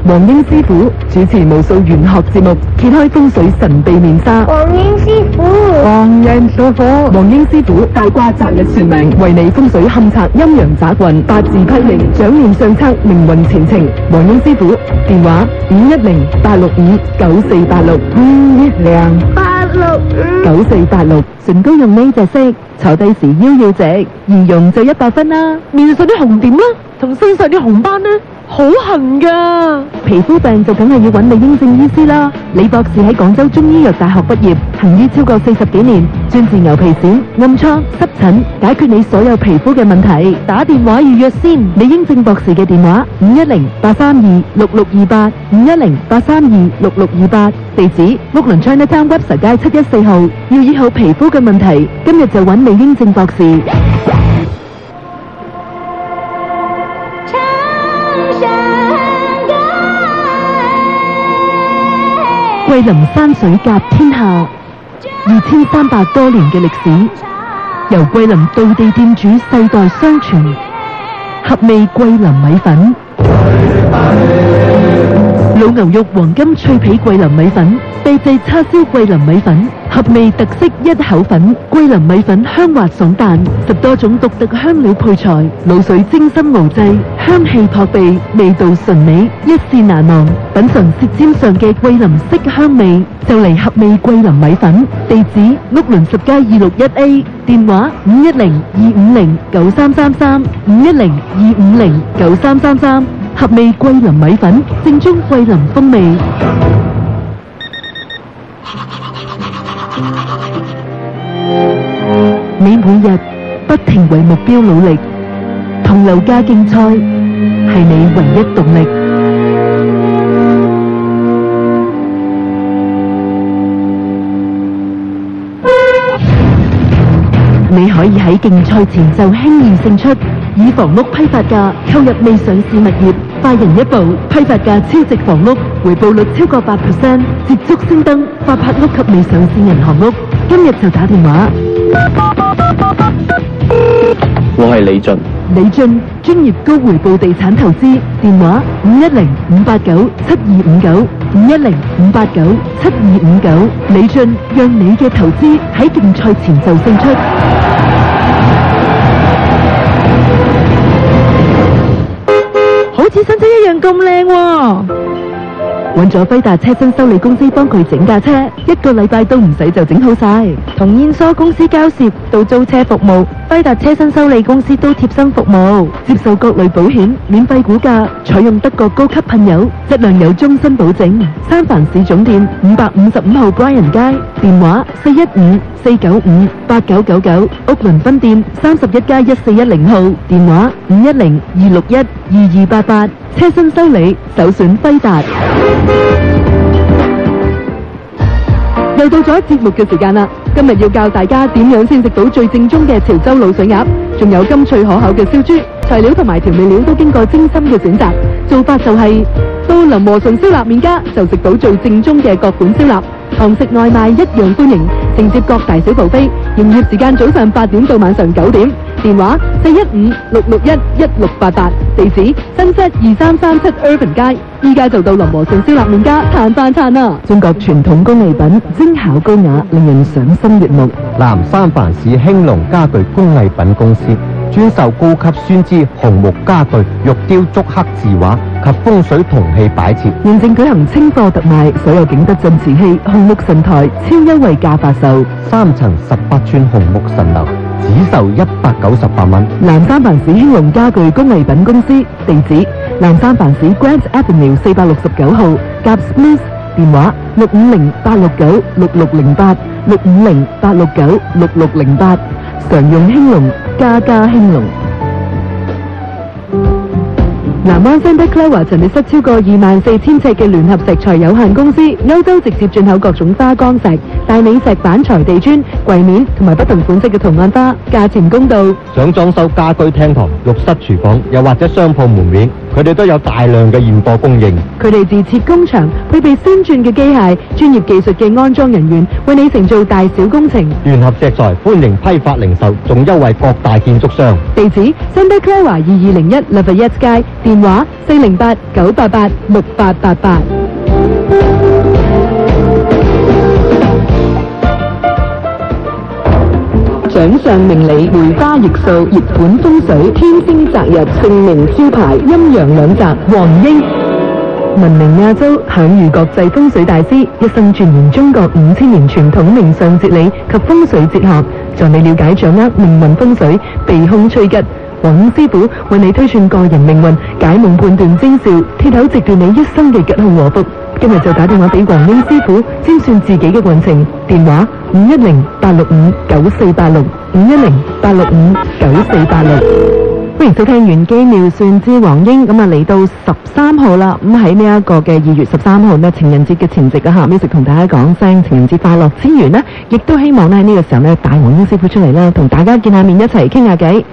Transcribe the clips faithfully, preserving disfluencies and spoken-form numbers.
黃英師傅主持無數玄學節目，揭開風水神秘面紗。 黃英師傅， 黃英師傅，黃英師傅大卦擇日算命，為你風水勘測陰陽雜運，八字批命，掌念相測命運前程。黃英師傅電話五一零八六五九四八六，五一零八六五九四八六。唇膏用呢隻色，坐低時腰要直，易用就一百分啦。面上啲紅點啦，同身上啲紅斑呢，好痕噶。皮膚病就梗係要揾李英正醫師啦。李博士喺廣州中醫藥大學畢業，行醫超過四十幾年，專治牛皮癬、暗瘡、濕疹，解決你所有皮膚嘅問題。打電話預約先。李英正博士嘅電話五一零八三二六六二八，五一零八三二六六二八。地址屋崙 Chinatown Webster 街七一四號。要醫好皮膚嘅問題，今日就揾李英正博士。桂林山水甲天下，二千三百多年嘅歷史，由桂林道地店主世代相傳。合味桂林米粉，老牛肉黃金脆皮桂林米粉，秘製叉燒桂林米粉，合味特色一口粉。桂林米粉香滑爽彈，十多種獨特香料配材，滷水精心熬製，香氣撲鼻，味道純美，一試難忘。品嘗舌尖上嘅桂林色香味，就嚟合味桂林米粉。地址屋崙十街二六一 A， 電話五一零二五零九三三三，五一零二五零九三三三。合味桂林米粉，正宗桂林風味。你每日不停為目標努力，同樓價競賽係你唯一動力。你可以喺競賽前就輕易勝出，以房屋批發價購入未上市物業，快人一步，批發價超值房屋，回報率超過八 percent， 捷足升登發拍屋及未上市銀行屋。今日就打電話。 我係李俊。 李俊，專業高回報地產投資，電話五一零五八九七二五九，五一零五八九七二五九。李俊，讓你嘅投資喺競賽前就勝出。好似新車一樣咁靚喎！揾咗輝達車身修理公司幫佢整架車，一個禮拜都唔使就整好晒。同燕梳公司交涉到租車服務，輝達車身修理公司都貼身服務，接受各類保險，免費估價，採用德國高級噴油，質量有終身保證。三藩市總店五百五十五號 Bryan 街，電話四一五四九五八九九九，屋崙分店三十一街一四一零號，電話五一零二六一二二八八。車身修理首選輝達。又到咗節目嘅時間啦！今日要教大家點樣先食到最正宗嘅潮州滷水鴨，仲有甘脆可口嘅燒豬，材料同埋調味料都經過精心嘅選擇。做法就係、是、到林和順燒臘麵家就食到最正宗嘅各款燒臘，堂食外賣一樣歡迎，承接各大小部飛。營業時間早上八點到晚上九點，電話四一五六六一一六八八，地址新七二三三七 Urban 街。依家就到林和順燒臘麵家嘆飯餐啦！中國傳統工藝品，精巧高雅，令人賞心悅目。 南三藩市興隆家具工藝品公司專售高級酸枝紅木家具、玉雕竹刻字畫及風水銅器擺設。 現正舉行清貨特賣，所有景德鎮瓷器、紅木神台超優惠價發售， 三層十八寸紅木神樓只售一百九十八蚊。 南三藩市興隆家具工藝品公司，地址南三藩市 Grant Avenue 四百六十九號，夾 Smith， 電話六五零八六九六六零八，六五零八六九六六零八。常用興隆，家家興隆。南灣 Santa Clara 陳列室超過二萬四千尺嘅聯合石材有限公司，歐洲直接進口各種花崗石、大理石板材地磚、櫃面同埋不同款式嘅圖案花，價錢公道。 想裝修家居廳堂、浴室廚房，又或者商鋪門面，佢哋都有大量嘅現貨供應。 佢哋自設工場，配備先進嘅機械、專業技術嘅安裝人員，為你承做大小工程。 聯合石材歡迎批發零售，仲優惠各大建築商。 地址 Santa Clara 二二零一 Lafayette 街。 電話四零八九八八六八八八。掌上明理，梅花易數，熱盤風水，天星擇日，姓名招牌，陰陽兩擇，黃英。聞名亞洲，享譽國際風水大師，一生鑽研中國五千年傳統命相哲理及風水哲學，助你了解掌握命運風水，避凶趨吉。黃英師傅為你推算個人命運，解夢判斷徵兆，鐵口直斷你一生嘅吉凶禍福。今日就打電話俾黃英師傅，先算自己嘅運程。電話五一零八六五九四八六五一零八六五九四八六。歡迎收聽玄機妙算之黃英。咁啊嚟到十三號啦，咁喺呢一個嘅二月十三號呢，情人節嘅前夕啊，下 music 同大家講聲情人節快樂之餘呢，亦都希望咧喺呢個時候呢，帶黃英師傅出嚟啦，同大家見下面，一齊傾下偈。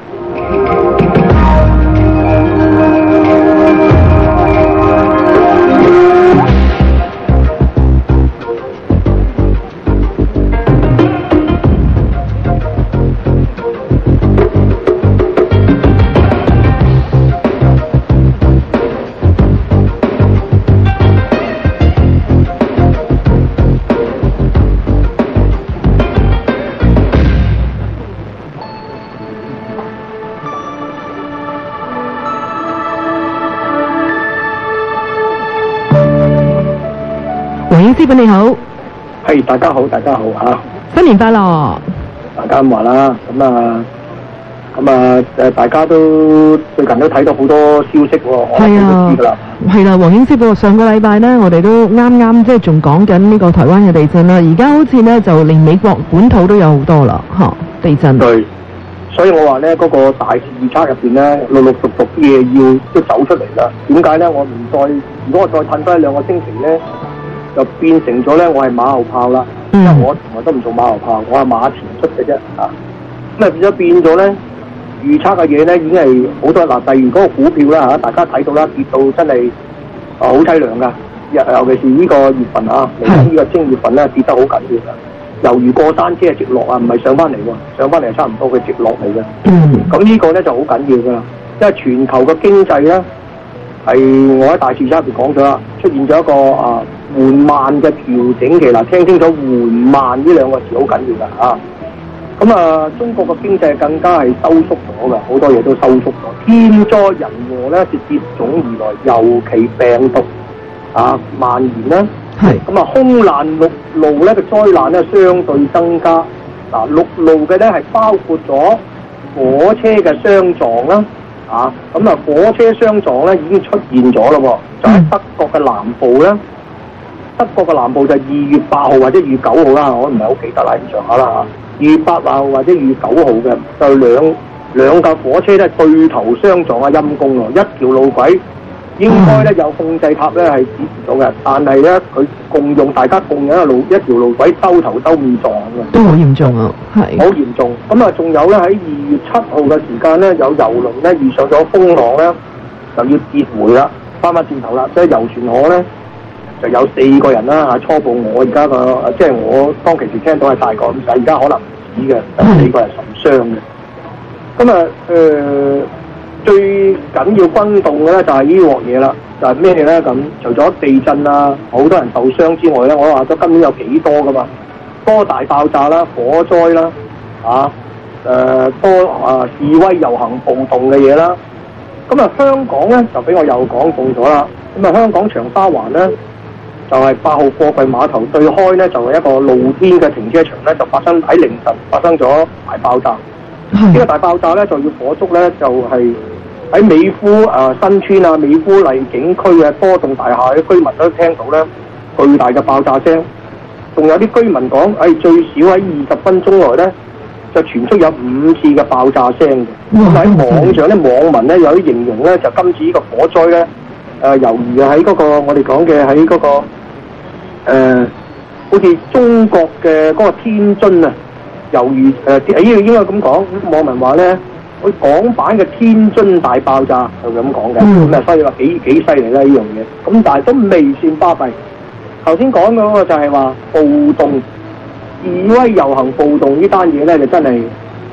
黃英師傅你好， 係大家好，大家好嚇， 新年快樂！ 大家咁話啦，咁啊，咁啊誒，大家都最近都睇到好多消息喎，我哋都知㗎啦， 係啦，黃英師傅上個禮拜呢，我哋都啱啱即係仲講緊呢個台灣嘅地震啦，而家好似呢，就連美國本土都有好多啦，嚇地震。 對，所以我話呢，嗰、那個大事預測入邊呢，陸陸續續啲嘢要都走出嚟啦。點解呢？我唔再，如果我再褪翻一兩個星期呢，就變成咗咧，我係馬後炮啦，因為我從來都唔做馬後炮，我係馬前出嘅啫啊！咁啊變咗變咗咧，預測嘅嘢咧已經係好多嗱，例如嗰個股票啦嚇，大家睇到啦，跌到真係啊好凄涼噶，尤尤其是呢個月份啊，嚟緊呢個正月份咧跌得好緊要噶，猶如過山車直落啊，唔係上翻嚟喎，上翻嚟係差唔多佢直落嚟嘅。嗯，咁呢個咧就好緊要噶啦，因為全球嘅經濟咧係我喺大市差入邊講咗啦，出現咗一個啊。緩慢嘅調整期嗱，聽清楚緩慢呢兩個字好緊要㗎嚇。咁啊，中國嘅經濟更加係收縮咗㗎，好多嘢都收縮咗。天災人禍咧，就接踵而來，尤其病毒啊蔓延啦。係。咁啊，空難陸路咧嘅災難咧相對增加。嗱，陸路嘅咧係包括咗火車嘅相撞啦。啊，咁啊，火車相撞咧已經出現咗咯喎，就喺德國嘅南部咧。德國嘅南部就係二月八號或者二月九號啦，我唔係好記得啦，咁上下啦嚇。二月八號或者二月九號嘅，就兩兩架火車咧對頭相撞啊，陰公喎！一條路軌應該咧有控制塔咧係指示到嘅，但係咧佢共用大家共用一路一條路軌兜頭兜面撞嘅，都好嚴重啊，係好嚴重。咁啊，仲有咧喺二月七號嘅時間咧，有郵輪咧遇上咗風浪咧，就要折回啦，翻返轉頭啦，所以遊船河咧。就有四個人啦嚇，初步我而家個即係我當其時聽到係大概咁細，而家可能唔止嘅，有四個人受傷嘅。咁啊誒，最緊要轟動嘅咧就係呢鑊嘢啦，就係咩咧咁？除咗地震啊，好多人受傷之外咧，我話咗今年有幾多噶嘛？多大爆炸啦、火災啦，啊誒、呃、多啊示威遊行暴動嘅嘢啦。咁啊香港咧就俾我又講中咗啦。咁啊香港長沙灣咧。就係八號貨櫃碼頭對開咧，就係一個露天嘅停車場咧，就發生喺凌晨發生咗大爆炸。呢個大爆炸咧就要火燭咧，就係喺美孚啊新村啊、美孚麗景區嘅多棟大廈嘅居民都聽到咧巨大嘅爆炸聲。仲有啲居民講，誒最少喺二十分鐘內咧就傳出有五次嘅爆炸聲嘅。咁喺網上咧，網民咧有啲形容咧，就今次呢個火災咧，誒猶如喺嗰個我哋講嘅喺嗰個。誒、呃，好似中國嘅嗰個天津啊，猶如誒，誒應應該咁講，網民話咧，佢港版嘅天津大爆炸就咁講嘅，咁啊，所以話幾幾犀利啦呢樣嘢。咁但係都未算巴閉。頭先講嗰個就係話暴動、示威遊行暴動呢單嘢咧，就真係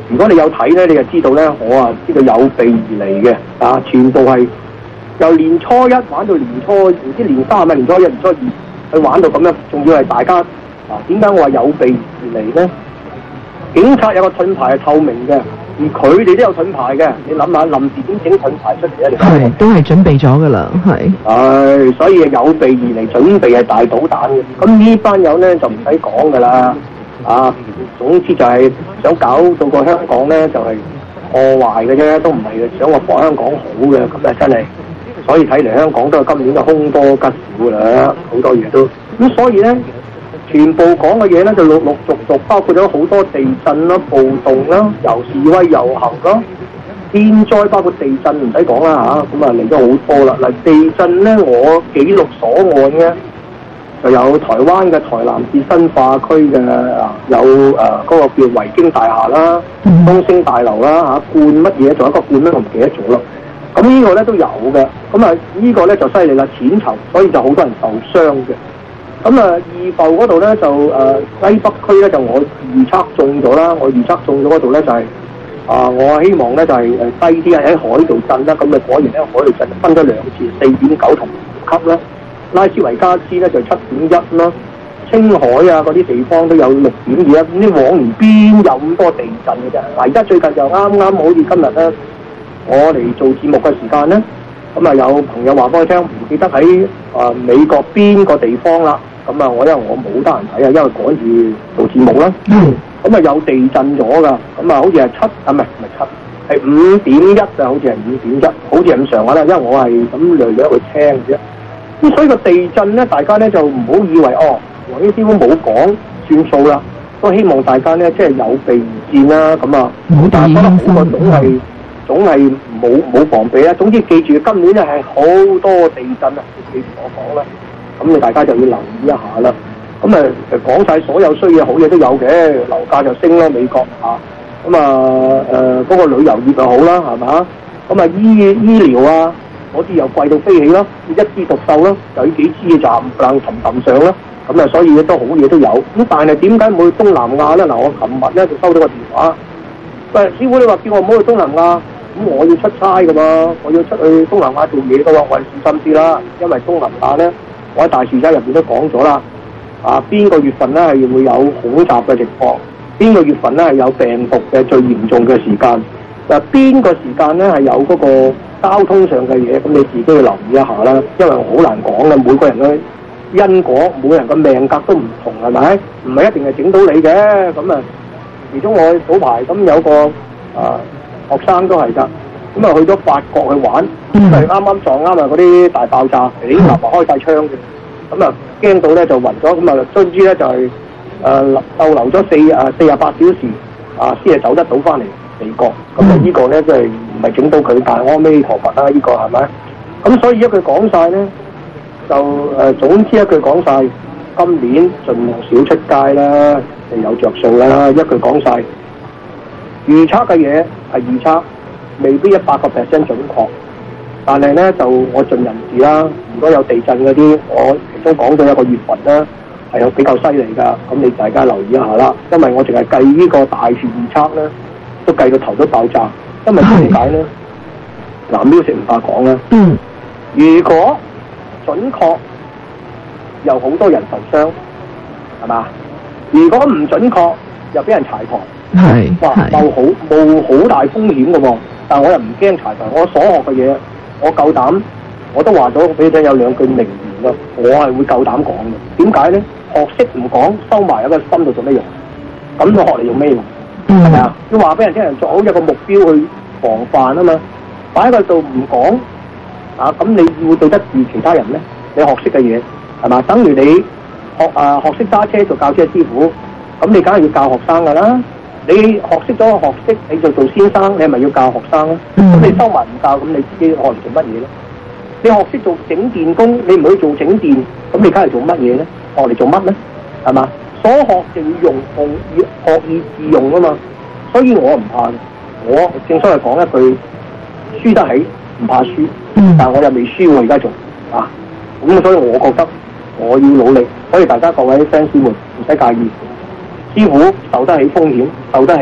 如果你有睇咧，你就知道咧，我啊知道有備而嚟嘅，啊，全部係由年初一玩到年初唔知年三咪年初一、年初二，去玩到咁樣，仲要係大家啊，點解我話有備而嚟咧？警察有個盾牌係透明嘅，而佢哋都有盾牌嘅。你諗下，臨時點整盾牌出嚟啊？ 係都係準備咗㗎啦，係。 係，所以有備而嚟，準備係大搗蛋嘅。咁呢班友咧就唔使講㗎啦，啊，總之就係想搞到個香港咧就係、是、破壞嘅啫，都唔係想話幫香港好嘅。咁啊真係，所以睇嚟香港都係今年嘅凶多吉少啦，好多嘢都咁，所以咧。全部講嘅嘢咧就陸陸續續，包括咗好多地震啦、暴動啦、由示威遊行啦、天災，包括地震唔使講啦嚇，咁啊嚟咗好多啦。嗱，地震咧我記錄所案嘅就有台灣嘅台南市新化區嘅啊，有誒嗰、呃那個叫維京大廈啦、東星大樓啦嚇，冠乜嘢仲有一個冠咧我唔記得咗啦。咁呢個咧都有嘅，咁啊呢個咧就犀利啦，淺層，所以就好多人受傷嘅。咁啊，二埠嗰度咧就誒、呃、西北區咧就我預測中咗啦，我預測中咗嗰度咧就係、是、啊、呃，我希望咧就係、是、誒低啲喺海度震啦，咁啊果然咧海度震分咗兩次，四點九同五級啦，拉斯維加斯咧就七點一啦，青海啊嗰啲地方都有六點二啦，咁啲往年邊有咁多地震嘅啫？嗱，而家最近就啱啱好似今日咧，我嚟做節目嘅時間咧，咁啊有朋友話俾我聽，唔記得喺啊、呃、美國邊個地方啦。咁啊，我因為我冇得閒睇啊，因為趕住做節目啦。嗯。咁啊有地震咗㗎，咁啊好似係七啊，唔係唔係七，係五點一就好似係五點一，好似係咁上下啦。因為我係咁略略去聽嘅啫。咁所以個地震咧，大家咧就唔好以為哦，黃醫師傅冇講算數啦。都希望大家咧即係有備而戰啦。咁啊，但係覺得好過總係總係冇冇防備啦。總之記住，今年咧係好多地震啊！記住我講啦。咁你大家就要留意一下啦。咁誒講晒所有衰嘢好嘢都有嘅，樓價就升啦，美國嚇。咁啊誒嗰個旅遊業就好啦，係嘛？咁啊醫醫療啊嗰啲又貴到飛起咯，一枝獨秀咯，就呢幾支嘅就冚唪唥氹氹上啦。咁啊所以都好嘢都有。咁但係點解冇去東南亞咧？嗱，我琴日咧就收到個電話，喂，師傅你話叫我唔好去東南亞，咁我要出差㗎嘛，我要出去東南亞做嘢嘅話，我係小心啲啦，因為東南亞咧。我喺大樹仔入邊都講咗啦，啊邊個月份咧係會有恐襲嘅情況，邊個月份咧係有病毒嘅最嚴重嘅時間，嗱邊個時間咧係有嗰個交通上嘅嘢，咁你自己要留意一下啦，因為好難講嘅，每個人嘅因果，每個人嘅命格都唔同，係咪？唔係一定係整到你嘅，咁啊，其中我早排咁有個啊學生都係㗎。咁啊去咗法國去玩，咁係啱啱撞啱啊嗰啲大爆炸，誒立埋開晒槍嘅，咁啊驚到咧就暈咗，咁啊終之咧就係誒逗留咗四啊四十八小時啊先係走得到翻嚟美國，咁啊呢個咧即係唔係整到佢，但係阿彌陀佛啦呢個係咪？咁所以一句講晒咧，就誒總之一句講晒，今年盡量少出街啦，就有着數啦，一句講晒，預測嘅嘢係預測。未必一百個 percent 準確，但係咧就我盡人事啦。如果有地震嗰啲，我其中講咗一個月份咧係有比較犀利㗎，咁你大家留意一下啦。因為我淨係計呢個大樹預測咧，都計到頭都爆炸。因為點解咧？嗱，music唔怕講啦。嗯。如果準確，有好多人受傷，係嘛？如果唔準確，又俾人柴台。係。哇！冒好冒好大風險㗎喎。但我又唔驚柴台，我所學嘅嘢，我夠膽，我都話咗俾你聽有兩句名言咯，我係會夠膽講嘅。點解咧？學識唔講，收埋喺個心度做咩用？咁我學嚟用咩用？係咪啊？要話俾人聽，人做好一個目標去防範啊嘛。擺喺個度唔講，啊咁你會對得住其他人咧？你學識嘅嘢係嘛？等於你學啊學識揸車做教車師傅，咁你梗係要教學生㗎啦。你學識咗學識，你就做先生，你係咪要教學生咧？咁、嗯、你收埋唔教，咁你自己學嚟做乜嘢咧？你學識做整電工，你唔去做整電，咁你梗係做乜嘢咧？學嚟做乜咧？係嘛？所學就要用，用要學以致用啊嘛。所以我唔怕，我正所謂講一句，輸得起唔怕輸，嗯、但係我又未輸喎，而家仲啊，咁所以我覺得我要努力，所以大家各位 fans 們唔使介意。師傅受得起風險，受得起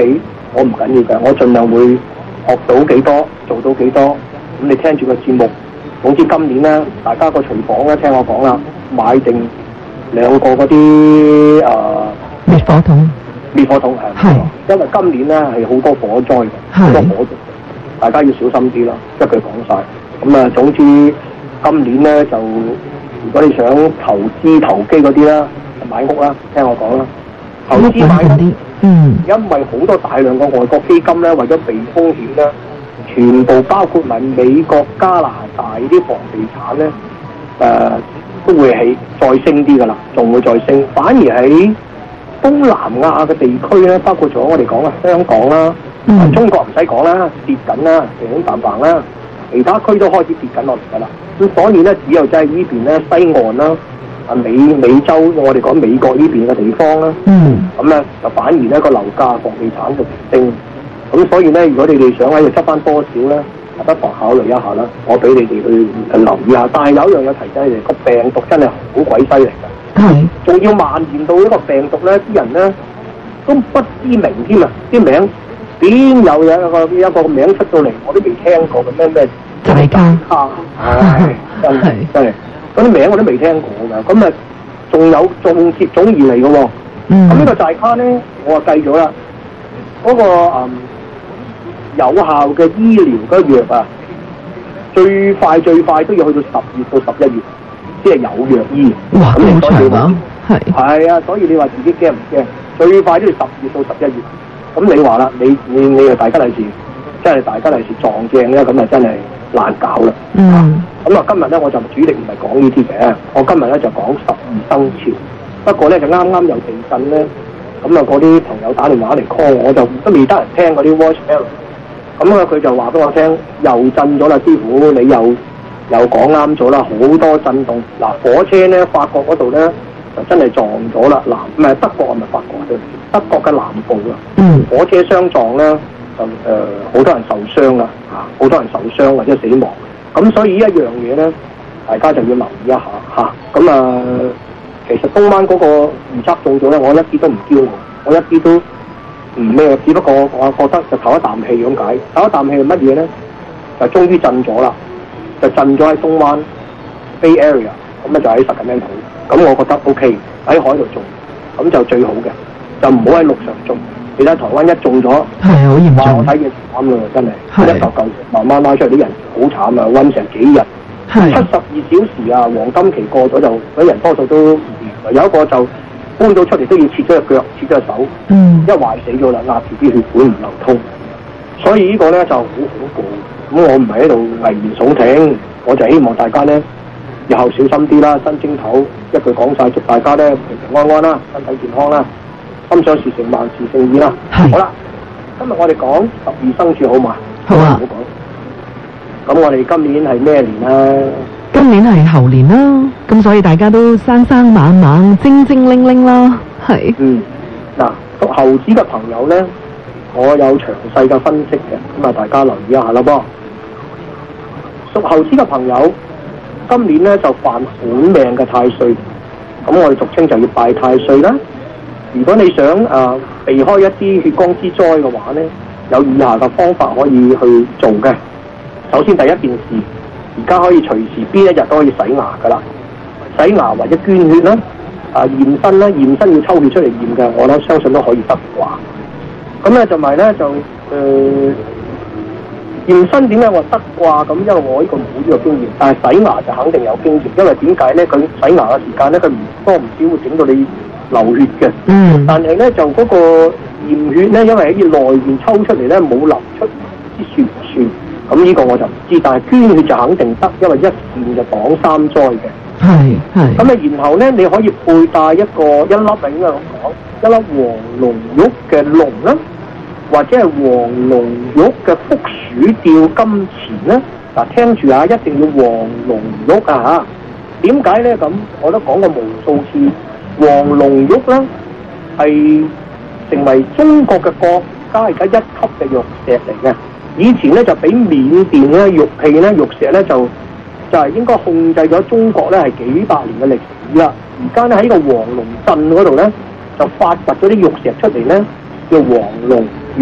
我唔緊要嘅，我盡量會學到幾多，做到幾多。咁你聽住個節目，總之今年咧，大家個廚房咧，聽我講啦，買定兩個嗰啲誒滅火筒。 滅火筒係，因為今年咧係好多火災嘅，好多火燭，大家要小心啲啦。一句講晒。咁啊，總之今年咧就，如果你想投資投機嗰啲啦，買屋啦，聽我講啦，投資買屋， 嗯， 因為好多大量嘅外國基金咧，為咗避風險咧，全部包括埋美國、加拿大啲房地產咧，誒、呃、都會係再升啲噶啦，仲會再升，反而喺東南亞嘅地區咧，包括咗我哋講啦，香港啦，嗯、中國唔使講啦，跌緊啦，平平淡淡啦，其他區都開始跌緊落嚟㗎啦。咁所以咧，只有就係呢邊咧西岸啦，啊美美洲我哋講美國呢邊嘅地方啦，咁咧、嗯、就反而咧個樓價房地產就升。咁所以咧，如果你哋想喺度執翻多少咧，不妨考慮一下啦。我俾你哋去留意下。但係有一樣嘢提醒你哋，個病毒真係好鬼犀利㗎。係，仲要蔓延到呢個病毒咧，啲人咧都不知名添啊！啲名邊有有一個一個名出到嚟，我都未聽過嘅咩咩寨卡，唉，真係真係嗰啲名我都未聽過㗎。咁啊，仲有仲接踵而嚟嘅喎。咁、嗯、呢個寨卡咧，我啊計咗啦，嗰、嗰個、嗯、有效嘅醫療嘅藥啊，最快最快都要去到十月到十一月。即係有藥醫， 哇！咁長啊，係係啊，所以你話自己驚唔驚？最快都要十月到十一月。咁你話啦，你你你又大吉利是，真係大吉利是撞正咧，咁啊真係難搞啦。嗯。咁啊，今日咧我就主力唔係講呢啲嘅，我今日咧就講十二生肖。不過咧就啱啱有地震咧，咁啊嗰啲朋友打電話嚟 call 我，我就都未得人聽嗰啲 voicemail。咁啊佢就話俾我聽，又震咗啦，師傅你又。又講啱咗啦，好多震動。嗱，火車咧，法國嗰度咧就真係撞咗啦。南唔係德國，係咪法國啊？德國嘅南部啊，嗯、火車相撞咧，就誒好、呃、多人受傷啦，嚇、啊，好多人受傷或者死亡。咁所以呢一樣嘢咧，大家就要留意一下嚇。咁啊、呃，其實東灣嗰個預測中咗咧，我一啲都唔驕傲，我一啲都唔咩，只不過我覺得就唞一啖氣咁解。唞一啖氣係乜嘢咧？就終於震咗啦。就震咗喺東灣 Bay Area， 咁咧就喺Sacramento，咁我覺得 OK， 喺海度種，咁就最好嘅，就唔好喺陸上種。你睇台灣一種咗，係好嚴重，我睇嘅慘啦，真係一嚿嚿慢慢拉出嚟，啲人好慘啊，韞成幾日，七十二小時啊，黃金期過咗就嗰啲人多數都唔掂，有一個就搬到出嚟都要切咗隻腳，切咗隻手，嗯，一壞死咗啦，壓住啲血管唔流通，所以呢個咧就好恐怖。咁我唔係喺度危言聳聽，我就希望大家咧以後小心啲啦，新正頭一句講晒，祝大家咧平平安安啦，身體健康啦，心想事成，萬事勝意啦。係。好啦，今日我哋講十二生肖好嘛？好啊。唔好講。咁我哋今年係咩年啊？ 今年係猴年啦，咁所以大家都生生猛猛、精精靈靈啦。係。嗯。 嗱，屬猴子嘅朋友咧，我有詳細嘅分析嘅，咁啊大家留意一下啦噃。屬猴子嘅朋友，今年咧就犯本命嘅太歲，咁我哋俗稱就要拜太歲啦。如果你想誒、呃、避開一啲血光之災嘅話咧，有以下嘅方法可以去做嘅。首先第一件事，而家可以隨時邊一日都可以洗牙噶啦，洗牙或者捐血啦，啊驗身啦，驗身要抽血出嚟驗嘅，我諗相信都可以得啩。咁咧就咪咧就誒。呃驗身點解我得啩？咁因為我呢個冇呢個經驗，但係洗牙就肯定有經驗，因為點解咧？佢洗牙嘅時間咧，佢唔多唔少會整到你流血嘅。嗯。但係咧就嗰個驗血咧，因為喺內邊抽出嚟咧冇流出啲血算，咁呢個我就唔知。但係捐血就肯定得，因為一驗就擋三災嘅。係係。咁啊，然後咧你可以佩戴一個一粒啊，應該咁講，一粒黃龍玉嘅龍啦。或者係黃龍玉嘅福鼠吊金錢咧，嗱聽住啊，一定要黃龍玉啊嚇！點解咧？咁我都講過無數次，黃龍玉咧係成為中國嘅國家而家一級嘅玉石嚟嘅。以前咧就俾緬甸咧玉器咧玉石咧就就係應該控制咗中國咧係幾百年嘅歷史啦。而家咧喺個黃龍鎮嗰度咧就發掘咗啲玉石出嚟咧，叫黃龍玉，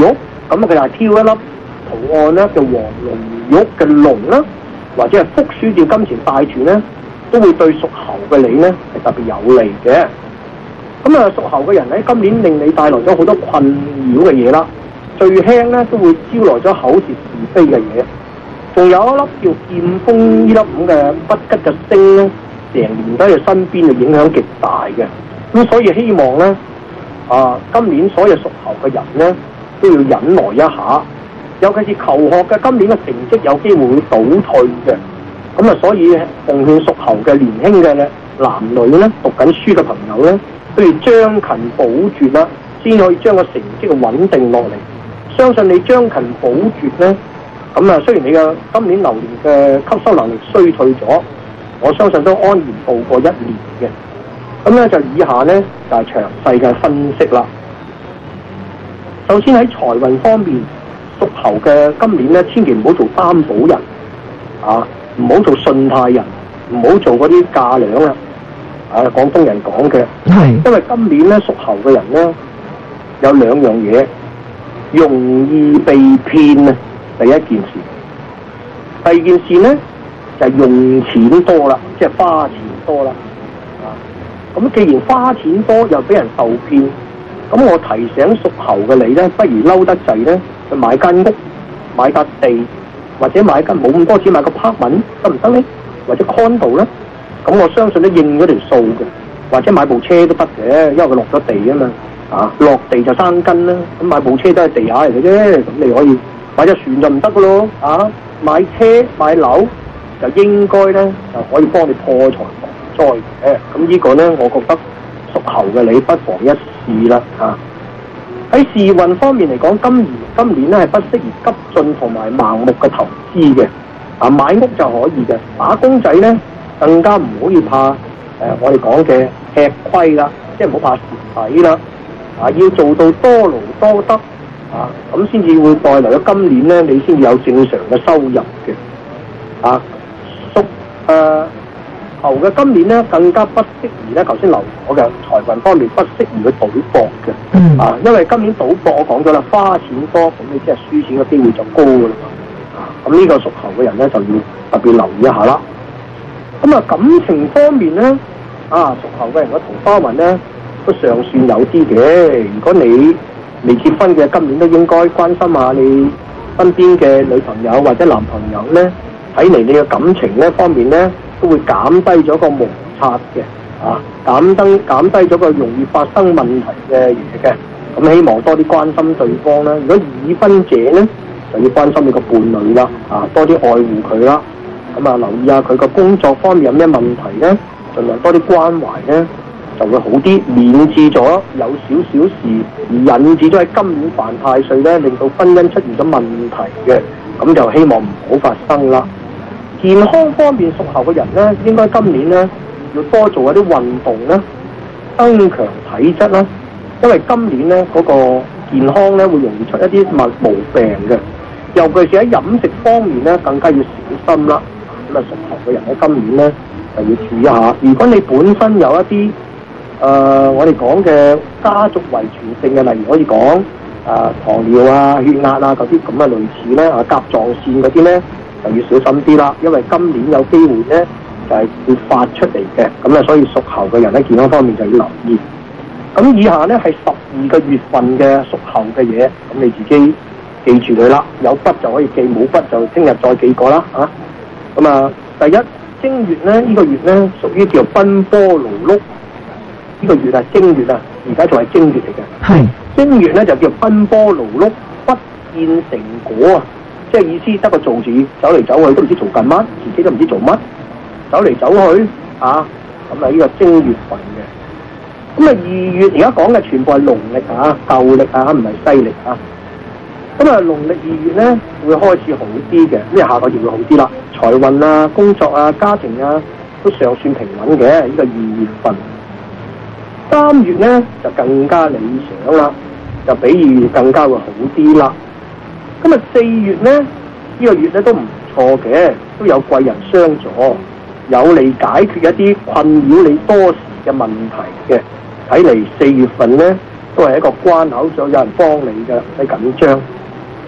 咁佢就係挑一粒圖案咧叫黃龍玉嘅龍啦，或者係福書照金錢帶住咧，都會對屬猴嘅你咧係特別有利嘅。咁啊，屬猴嘅人喺今年令你帶來咗好多困擾嘅嘢啦，最輕咧都會招來咗口舌是非嘅嘢。仲有一粒叫劍鋒呢粒咁嘅不吉嘅星咧，成年都喺佢身邊嘅影響極大嘅。咁所以希望咧，啊今年所有屬猴嘅人咧都要忍耐一下，尤其是求學嘅今年嘅成績有機會會倒退嘅。咁啊，所以奉勸屬猴嘅年輕嘅男女咧，讀緊書嘅朋友咧，都要將勤補拙啦，先可以將個成績穩定落嚟。相信你將勤補拙咧。咁啊，雖然你嘅今年流年嘅吸收能力衰退咗，我相信都安然度過一年嘅。咁咧就以下咧就係詳細嘅分析啦。首先喺財運方面，屬猴嘅今年咧，千祈唔好做擔保人啊，唔好做信貸人，唔好做嗰啲嫁倆啊。啊，廣東人講嘅係，因為今年咧屬猴嘅人咧有兩樣嘢容易被騙啊。第一件事，第二件事咧就係、是、用錢多啦，即係花錢多啦。啊，咁既然花錢多又俾人受騙，咁我提醒屬猴嘅你咧，不如嬲得滯咧，去買間屋、買笪地，或者買間冇咁多錢買個 apartment 得唔得咧？或者 condo 咧？咁我相信都應咗條數嘅，或者買部車都得嘅，因為佢落咗地啊嘛。啊，落地就生根啦。咁買部車都係地下嚟嘅啫，咁你可以。買隻船就唔得噶咯，啊！買車買樓就應該咧就可以幫你破財防災嘅。咁呢個咧，我覺得屬猴嘅你不妨一試啦，啊！喺事運方面嚟講，今年今年咧係不適宜急進同埋盲目嘅投資嘅。啊，買屋就可以嘅，打工仔咧更加唔可以怕誒、呃，我哋講嘅吃虧啦，即係唔好怕蝕底啦。啊，要做到多勞多得。啊，咁先至會帶來咗今年咧，你先至有正常嘅收入嘅。啊，屬誒猴嘅今年咧更加不適宜咧，頭先留咗嘅財運方面不適宜去賭博嘅。嗯。啊，因為今年賭博我講咗啦，花錢多，咁你即係輸錢嘅機會就高噶啦。啊，咁呢個屬猴嘅人咧就要特別留意一下啦。咁啊，感情方面咧，啊屬猴嘅人嘅桃花運咧都尚算有啲嘅。如果你未結婚嘅今年都應該關心下你身邊嘅女朋友或者男朋友咧，睇嚟你嘅感情咧方面咧都會減低咗個摩擦嘅，啊減低減低咗個容易發生問題嘅嘢嘅，咁希望多啲關心對方啦。如果已婚者咧就要關心你個伴侶啦，啊多啲愛護佢啦，咁啊留意下佢個工作方面有咩問題咧，盡量多啲關懷咧。就會好啲，免治咗有少少事而引致咗喺今年犯太歲咧，令到婚姻出現咗問題嘅，咁就希望唔好發生啦。健康方面，屬猴嘅人咧，應該今年咧要多做一啲運動啦，增強體質啦，因為今年咧嗰、那個健康咧會容易出一啲毛毛病嘅，尤其是喺飲食方面咧更加要小心啦。咁啊，屬猴嘅人喺今年咧就要注意一下，如果你本身有一啲誒、呃，我哋講嘅家族遺傳性嘅，例如可以講誒、呃、糖尿啊、血壓啊嗰啲咁嘅類似咧，啊甲狀腺嗰啲咧就要小心啲啦，因為今年有機會咧就係、是、會發出嚟嘅，咁啊所以屬猴嘅人喺健康方面就要留意。咁以下咧係十二個月份嘅屬猴嘅嘢，咁你自己記住佢啦，有筆就可以記，冇筆就聽日再記過啦，啊，咁啊第一正月咧呢、這個月咧屬於叫奔波勞碌。呢個月係正月啊，而家仲係正月嚟嘅。係正月咧就叫奔波勞碌，不見成果啊！即係意思得個做字，走嚟走去都唔知做緊乜，自己都唔知做乜，走嚟走去啊！咁啊呢個正月份嘅。咁啊二月而家講嘅全部係農曆啊，舊曆啊，唔係西曆啊。咁啊農曆二月咧會開始好啲嘅，因為下個月會好啲啦。財運啊、工作啊、家庭啊都尚算平穩嘅，呢個二月份。三月咧就更加理想啦，就比二月更加會好啲啦。咁啊四月咧呢、呢個月咧都唔錯嘅，都有貴人相助，有利解決一啲困擾你多時嘅問題嘅。睇嚟四月份咧都係一個關口，就有人幫你嘅，唔使緊張。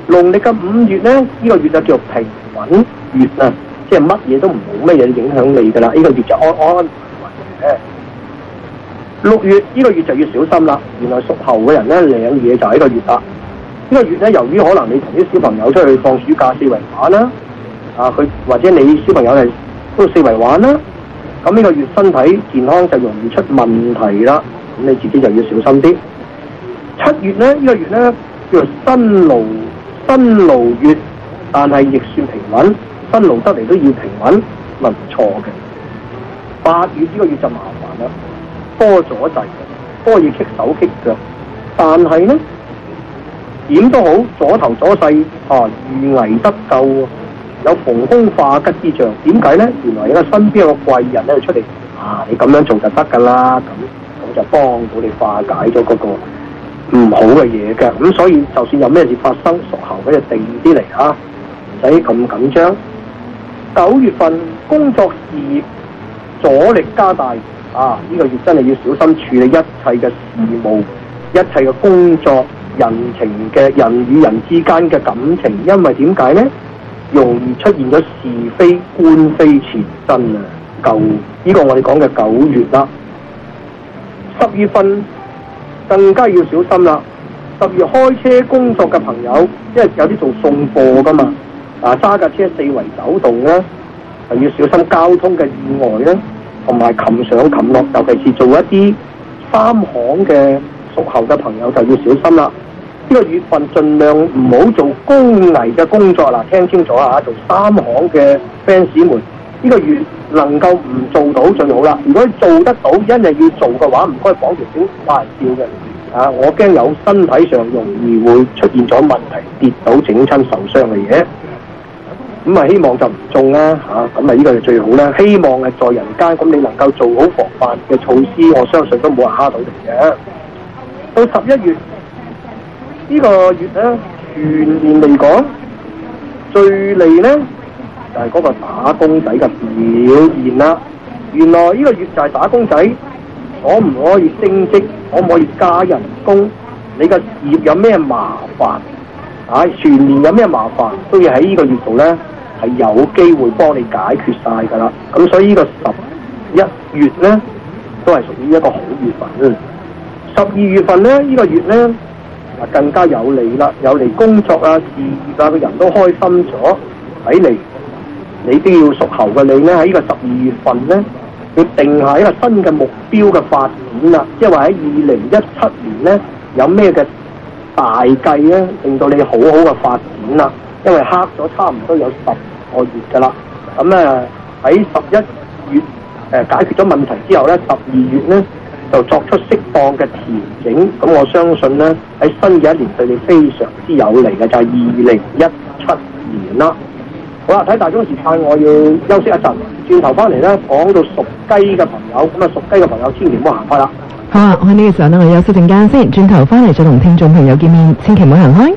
農曆嘅五月咧，呢、這個月就叫做平穩月啊，即係乜嘢都唔冇乜嘢影響你噶啦，呢、這個月就安安穩穩嘅。六月呢、這個月就要小心啦，原來屬猴嘅人咧領嘢就係呢個月啦。呢、這個月咧，由於可能你同啲小朋友出去放暑假四圍玩啦，啊佢或者你小朋友係都四圍玩啦，咁呢個月身體健康就容易出問題啦，咁你自己就要小心啲。七月咧，呢、這個月咧叫做辛勞辛勞月，但係亦算平穩，辛勞得嚟都要平穩，咪唔錯嘅。八月呢個月就麻煩啦，多阻滯，多嘢棘手棘腳，但係呢，點都好，左頭左勢啊，遇危得救，有逢凶化吉之象。點解呢？原來有個身邊有個貴人咧出嚟啊，你咁樣做就得噶啦，咁咁就幫到你化解咗嗰個唔好嘅嘢嘅。咁所以就算有咩事發生，屬猴嘅就定啲嚟啊，唔使咁緊張。九月份工作事業阻力加大啊！呢、這個月真係要小心處理一切嘅事務、一切嘅工作、人情嘅人與人之間嘅感情，因為點解呢？容易出現咗是非官非纏身啊！九呢、這個我哋講嘅九月啦，十月份更加要小心啦。十月開車工作嘅朋友，因為有啲做送貨噶嘛，啊揸架車四圍走動咧，就要小心交通嘅意外咧，同埋擒上擒落，尤其是做一啲三行嘅屬猴嘅朋友就要小心啦。呢、這個月份盡量唔好做高危嘅工作啦，聽清楚啊！做三行嘅 fans 們，呢、這個月能夠唔做到最好啦。如果做得到，一日要做嘅話，唔該綁條繩帶人照嘅。啊，我驚有身體上容易會出現咗問題，跌倒整親受傷嘅嘢。咁啊，希望就唔中啦嚇，咁啊呢個就最好啦。希望係在人間，咁你能夠做好防範嘅措施，我相信都冇人蝦到你嘅。到十一月呢、這個月咧，全年嚟講最利咧就係、是、嗰個打工仔嘅表現啦。原來呢個月就係打工仔，可唔可以升職？可唔可以加人工？你嘅事業有咩麻煩？啊，全年有咩麻煩都要喺呢個月度咧，係有機會幫你解決晒噶啦。咁所以呢個十一月咧，都係屬於一個好月份。十二月份咧，呢、這個月咧，啊更加有利啦，有利工作啊、事業啊，個人都開心咗。睇嚟你都要屬猴嘅你咧，喺呢個十二月份咧，要定下一個新嘅目標嘅發展啦。即係話喺二零一七年咧，有咩嘅大計咧，令到你好好嘅發展啦。因為黑咗差唔多有十個月噶啦，咁咧喺十一月誒、呃、解決咗問題之後咧，十二月咧就作出適當嘅調整。咁我相信咧喺新嘅一年對你非常之有利嘅，就係二零一七年啦。好啦，睇大鐘時間，我要休息一陣，轉頭翻嚟咧講到屬雞嘅朋友，咁啊屬雞嘅朋友千祈唔好行開啦。 好啊，我喺呢個時候呢，我休息陣間先，轉頭翻嚟再同聽眾朋友見面，千祈唔好行開。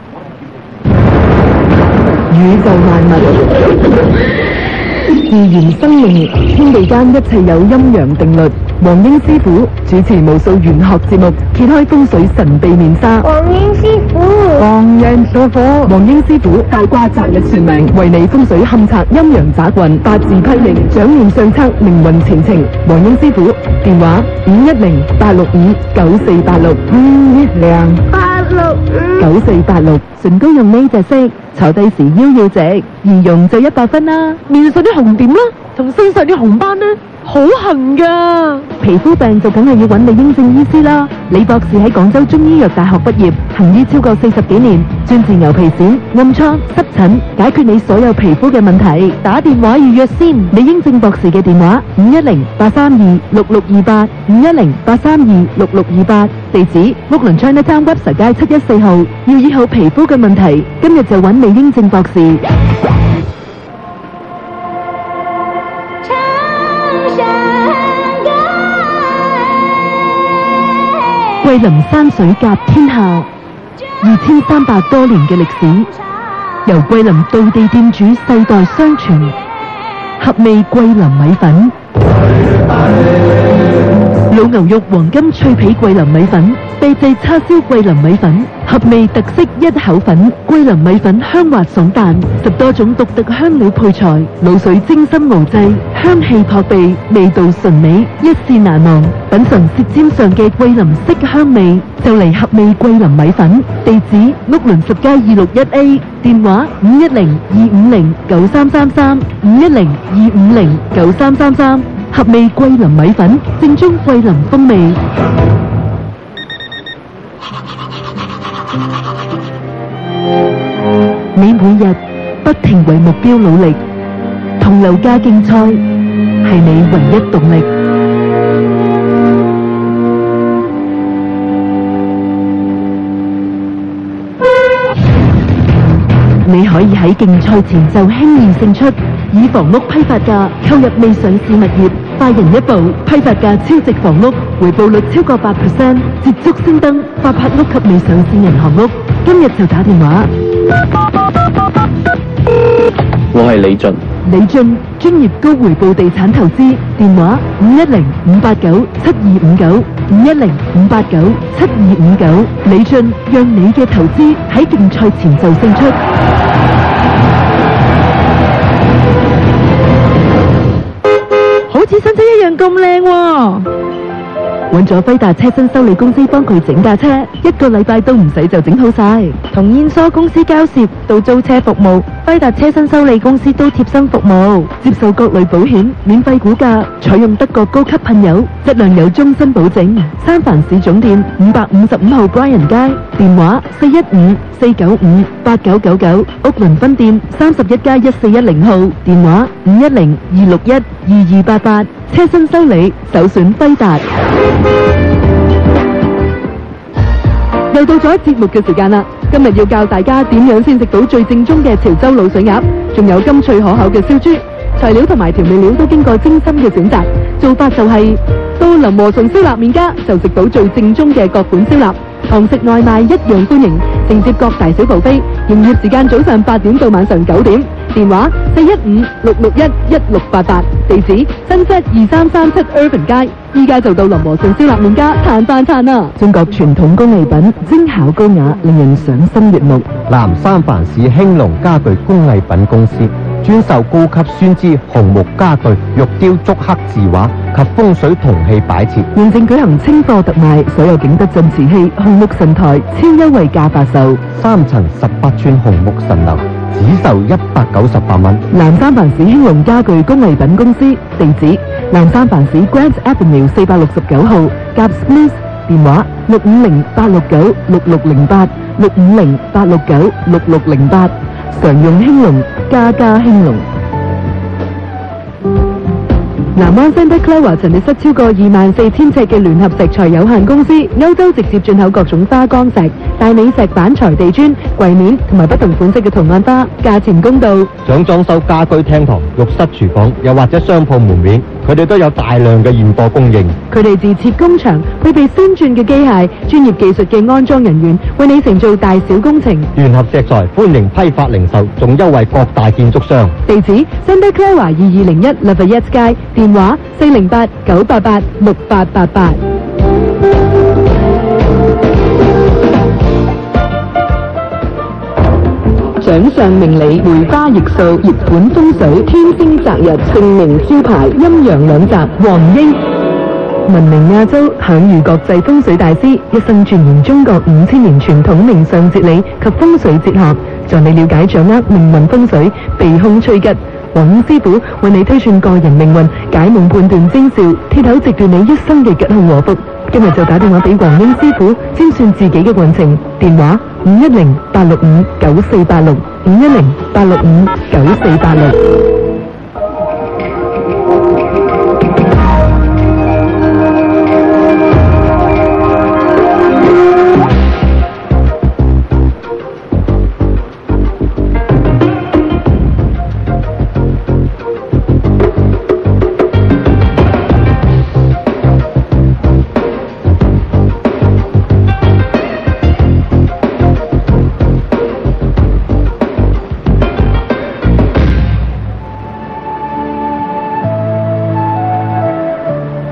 宇宙萬物，自然生命，天地間一切有陰陽定律。黃英師傅主持無數玄學節目，揭開風水神秘面紗。 黃英師傅， 黃英師傅，黃英師傅大卦擇日算命，為你風水勘測陰陽雜運，八字批命，掌念相測命運前程。黃英師傅電話五一零八六五九四八六，五一零八六五九四八六。唇膏用呢隻色，坐低時腰要直，易用就一百分啦。面上啲紅點啦，同身上啲紅斑呢，好痕噶。皮膚病就梗係要揾李英正醫師啦。李博士喺廣州中醫藥大學畢業，行醫超過四十幾年，專治牛皮癬、暗瘡、濕疹，解決你所有皮膚嘅問題。打電話預約先，李英正博士嘅電話五一零八三二六六二八，五一零八三二六六二八。地址屋崙 Chinatown Webster 街七一四號。要醫好皮膚嘅問題，今日就揾李英正博士。桂林山水甲天下，二千三百多年嘅歷史，由桂林道地店主世代相傳，合味桂林米粉，老牛牛肉黃金脆皮桂林米粉、秘製叉燒桂林米粉、合味特色一口粉、桂林米粉香滑爽彈，十多種獨特香料配菜，滷水精心熬製，香氣撲鼻，味道純美，一試難忘。品嘗舌尖上嘅桂林色香味，就嚟合味桂林米粉。地址屋崙十街二六一 A， 電話五一零二五零九三三三五一零二五零九三三三。合味桂林米粉，正宗桂林風味。你每日不停為目標努力，同樓價競賽係你唯一動力。你可以喺競賽前就輕易勝出，以房屋批發價購入未上市物業，快人一步，批發價超值房屋，回報率超過八 percent， 捷足升登發拍屋及未上市銀行屋。今日就打電話。 我係李俊。 李俊，專業高回報地產投資，電話五一零五八九七二五九五一零五八九七二五九。李俊，讓你嘅投資喺競賽前就勝出。好似新車一樣咁靚喎！揾咗輝達車身修理公司幫佢整架車，一個禮拜都唔使就整好晒。從燕梳公司交涉到租車服務，輝達車身修理公司都貼身服務，接受各類保險，免費估價，採用德國高級噴油，質量有終身保證。三藩市總店五百五十五號 Bryan 街，電話四一五四九五八九九九，屋崙分店三十一加一四一零號，電話五一零二六一二二八八。車身修理首選輝達。又到咗節目嘅時間啦！今日要教大家點樣先食到最正宗嘅潮州滷水鴨，仲有甘脆可口嘅燒豬。材料同埋調味料都經過精心嘅選擇，做法就係、是、到林和順燒臘麵家就食到最正宗嘅各款燒臘，堂食外賣一樣歡迎，承接各大小部飛。營業時間早上八點到晚上九點，電話四一五六六一一六八八，地址新七二三三七 Irvin 街。依家就到林和順燒臘麵家嘆飯餐啦！中國傳統工藝品，精巧高雅，令人賞心悅目。 南三藩市興隆家具工藝品公司專售高級酸枝紅木家具、玉雕竹刻字畫及風水銅器擺設。 現正舉行清貨特賣，所有景德鎮瓷器、紅木神台超優惠價發售， 三層十八寸紅木神樓只售一百九十八蚊。 南三藩市興隆家具工藝品公司，地址南三藩市 Grant Avenue 四百六十九號，夾 Smith， 電話六五零八六九六六零八六五零八六九六六零八。常用興隆，家家興隆。南灣 Santa Clara 陳列室超過二萬四千尺嘅聯合石材有限公司，歐洲直接進口各種花崗石、大理石板材地磚、櫃面同埋不同款式嘅圖案花，價錢公道。 想裝修家居廳堂、浴室、廚房，又或者商鋪門面，佢哋都有大量嘅現貨供應。 佢哋自設工場，配備先進嘅機械、專業技術嘅安裝人員，為你承做大小工程。 聯合石材歡迎批發零售，仲優惠各大建築商。 地址 Santa Clara 二二零一 Lafayette 街，電話四零八九八八六八八八。掌上明理，梅花易數，熱盤風水，天星擇日，姓名招牌，陰陽兩澤，黃英。聞名亞洲，享譽國際風水大師，一生鑽研中國五千年傳統命相哲理及風水哲學，助你了解掌握命運風水，避凶趨吉。黃英師傅為你推算個人命運，解夢判斷徵兆，鐵口直斷你一生嘅吉凶禍福。今日就打電話俾黃英師傅，先算自己嘅運程。電話五一零八六五九四八六五一零八六五九四八六。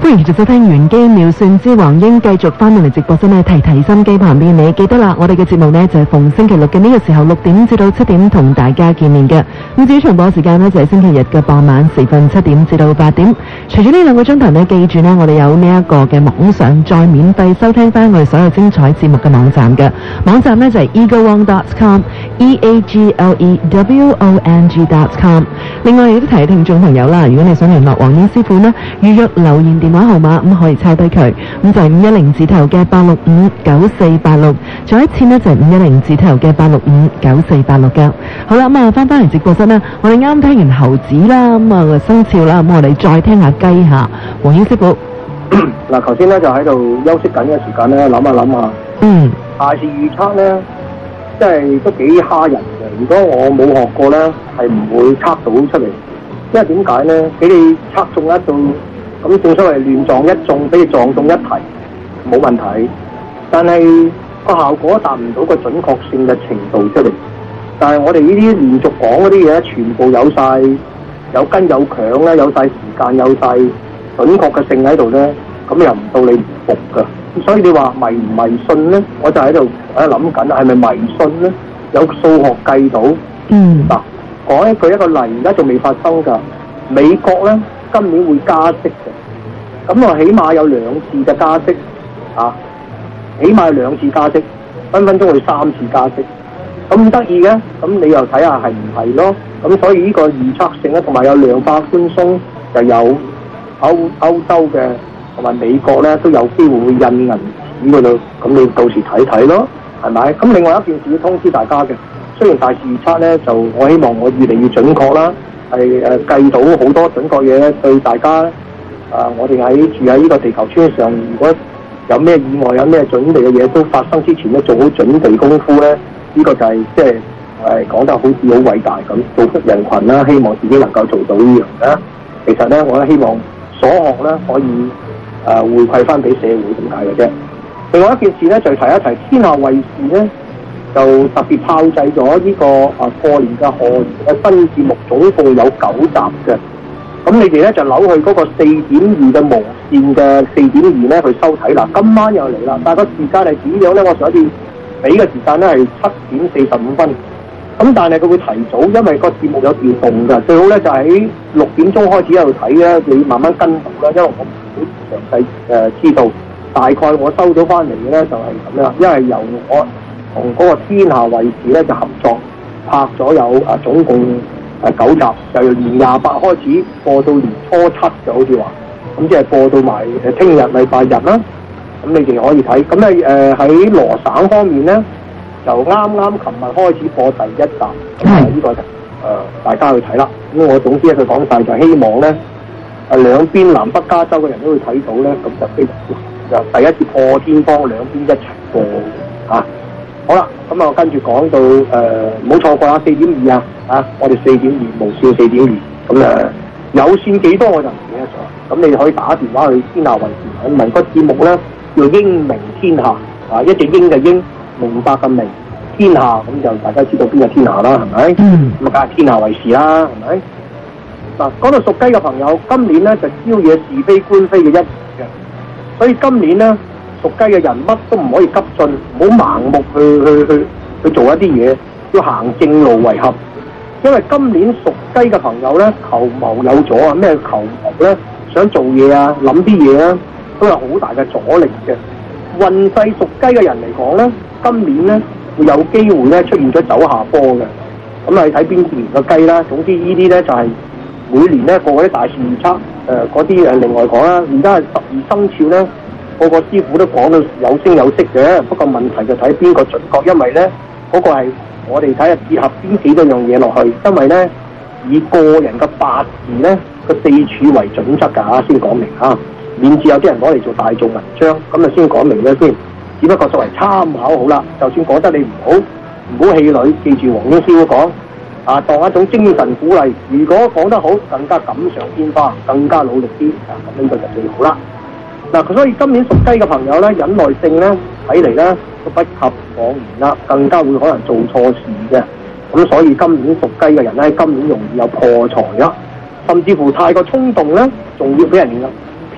歡迎繼續收聽玄機妙算之黃英，繼續翻到嚟直播室呢，提提心機旁邊你記得啦，我哋嘅節目呢，就係、是、逢星期六嘅呢個時候六點至到七點同大家見面嘅。咁至於重播時間呢，就係、是、星期日嘅傍晚時分七點至到八點。除咗呢兩個鐘頭呢，記住呢，我哋有呢一個嘅網上再免費收聽翻我哋所有精彩節目嘅網站嘅網站呢，就係、是、eaglewong dot com，e a g l e w o n g dot com。另外亦都提聽眾朋友啦，如果你想聯絡黃英師傅呢，預約留言電話號碼咁可以抄低佢，咁就係五一零字頭嘅八六五九四八六，再一次呢，就係五一零字頭嘅八六五九四八六嘅。好啦，咁啊翻返嚟直播室呢，我哋啱聽完猴子啦，咁啊生肖啦，咁我哋再聽下雞下黃英師傅。 嗱，頭先咧就喺度休息緊嘅時間咧，諗下諗下， 嗯， 大事預測咧，即係都幾蝦人嘅。如果我冇學過咧，係唔會測到出嚟。因為點解咧？俾你測中一到，咁正所謂亂撞一中，俾你撞中一題，冇問題。但係個效果達唔到個準確性嘅程度出嚟。但係我哋呢啲連續講嗰啲嘢，全部有晒有根有強咧，有晒時間，有晒準確嘅性喺度咧，咁又唔到你唔服㗎。所以你話迷唔迷信咧？我就喺度喺度諗緊，係咪迷信咧？有數學計到。 嗯。 嗱，講一句一個例，而家仲未發生㗎。美國咧今年會加息嘅，咁我起碼有兩次嘅加息啊，起碼有兩次加息，分分鐘會三次加息。咁得意嘅，咁你又睇下係唔係咯？咁所以呢個預測性咧，同埋有量化寬鬆，就有歐歐洲嘅同埋美國咧都有機會會印銀紙嗰度，咁你到時睇睇咯，係咪？咁另外一件事要通知大家嘅，雖然大事預測咧，就我希望我越嚟越準確啦，係誒計到好多準確嘢咧，對大家啊、呃，我哋喺住喺呢個地球村上，如果有咩意外、有咩準備嘅嘢都發生之前咧，做好準備功夫咧。呢個就係即係誒講得好似好偉大咁，造福人群啦，希望自己能夠做到呢樣啦。其實咧，我咧希望所學咧可以誒、呃、回饋翻俾社會咁解嘅啫。另外一件事咧，就提一提天下衛視咧，就特別炮製咗呢個啊過年嘅賀年嘅新節目，總共有九集嘅。咁你哋咧就扭去嗰個四點二嘅無線嘅四點二咧去收睇啦。今晚又嚟啦，但係個時間係點樣咧？我上一次俾嘅時間咧係七點四十五分，咁但係佢會提早，因為個節目有調動㗎。最好咧就喺六點鐘開始喺度睇咧，你慢慢跟到啦。因為我唔好詳細誒知道，大概我收到翻嚟嘅咧就係咁樣，因為由我同嗰個天下衛視咧就合作拍咗有啊總共誒九集，就由年廿八開始播到年初七就好似話，咁即係播到埋誒聽日禮拜日啦。咁你哋可以睇，咁咧誒喺羅省方面咧，就啱啱琴日開始播第一集，咁啊呢個就誒、呃、大家去睇啦。咁我總之一句講晒，就希望咧誒兩邊南北加州嘅人都會睇到咧，咁就非常之好，就第一次破天荒兩邊一齊播嚇、啊。好啦，咁啊跟住講到誒唔好錯過啦，四點二啊，啊我哋四點二無線四點二，咁誒有線幾多我就唔記得咗，咁你可以打電話去天下衛視問個節目咧。叫英明天下啊！一隻英嘅英，明白嘅明，天下咁就大家知道邊個天下啦，係咪？嗯。咁啊，梗係天下衛視啦，係咪？嗱，講到屬雞嘅朋友，今年咧就招惹是非官非嘅一年嘅，所以今年咧屬雞嘅人乜都唔可以急進，唔好盲目去去去去做一啲嘢，要行正路為合。因為今年屬雞嘅朋友咧，求謀有阻啊！咩求謀咧？想做嘢啊，諗啲嘢啊！都有好大嘅阻力嘅。運勢屬雞嘅人嚟講咧，今年咧會有機會咧出現咗走下坡嘅。咁你睇邊年嘅雞啦。總之呢啲咧就係、是、每年咧個個啲大事預測，誒嗰啲誒另外講啦。而家係十二生肖咧，個個師傅都講到有聲有色嘅。不過問題就睇邊個準確，因為咧嗰、那個係我哋睇下結合邊幾多樣嘢落去。因為咧以個人嘅八字咧個四柱為準則㗎嚇，先講明嚇。免至有啲人攞嚟做大眾文章，咁啊先講明咗先。只不過作為參考好啦，就算講得你唔好，唔好氣餒，記住黃英師傅講，啊當一種精神鼓勵。如果講得好，更加錦上添花，更加努力啲，啊咁呢個就最好啦。嗱、啊，所以今年屬雞嘅朋友咧，忍耐性咧睇嚟咧都不及往年啦，更加會可能做錯事嘅。咁所以今年屬雞嘅人咧，今年容易有破財啦，甚至乎太過衝動咧，仲要俾人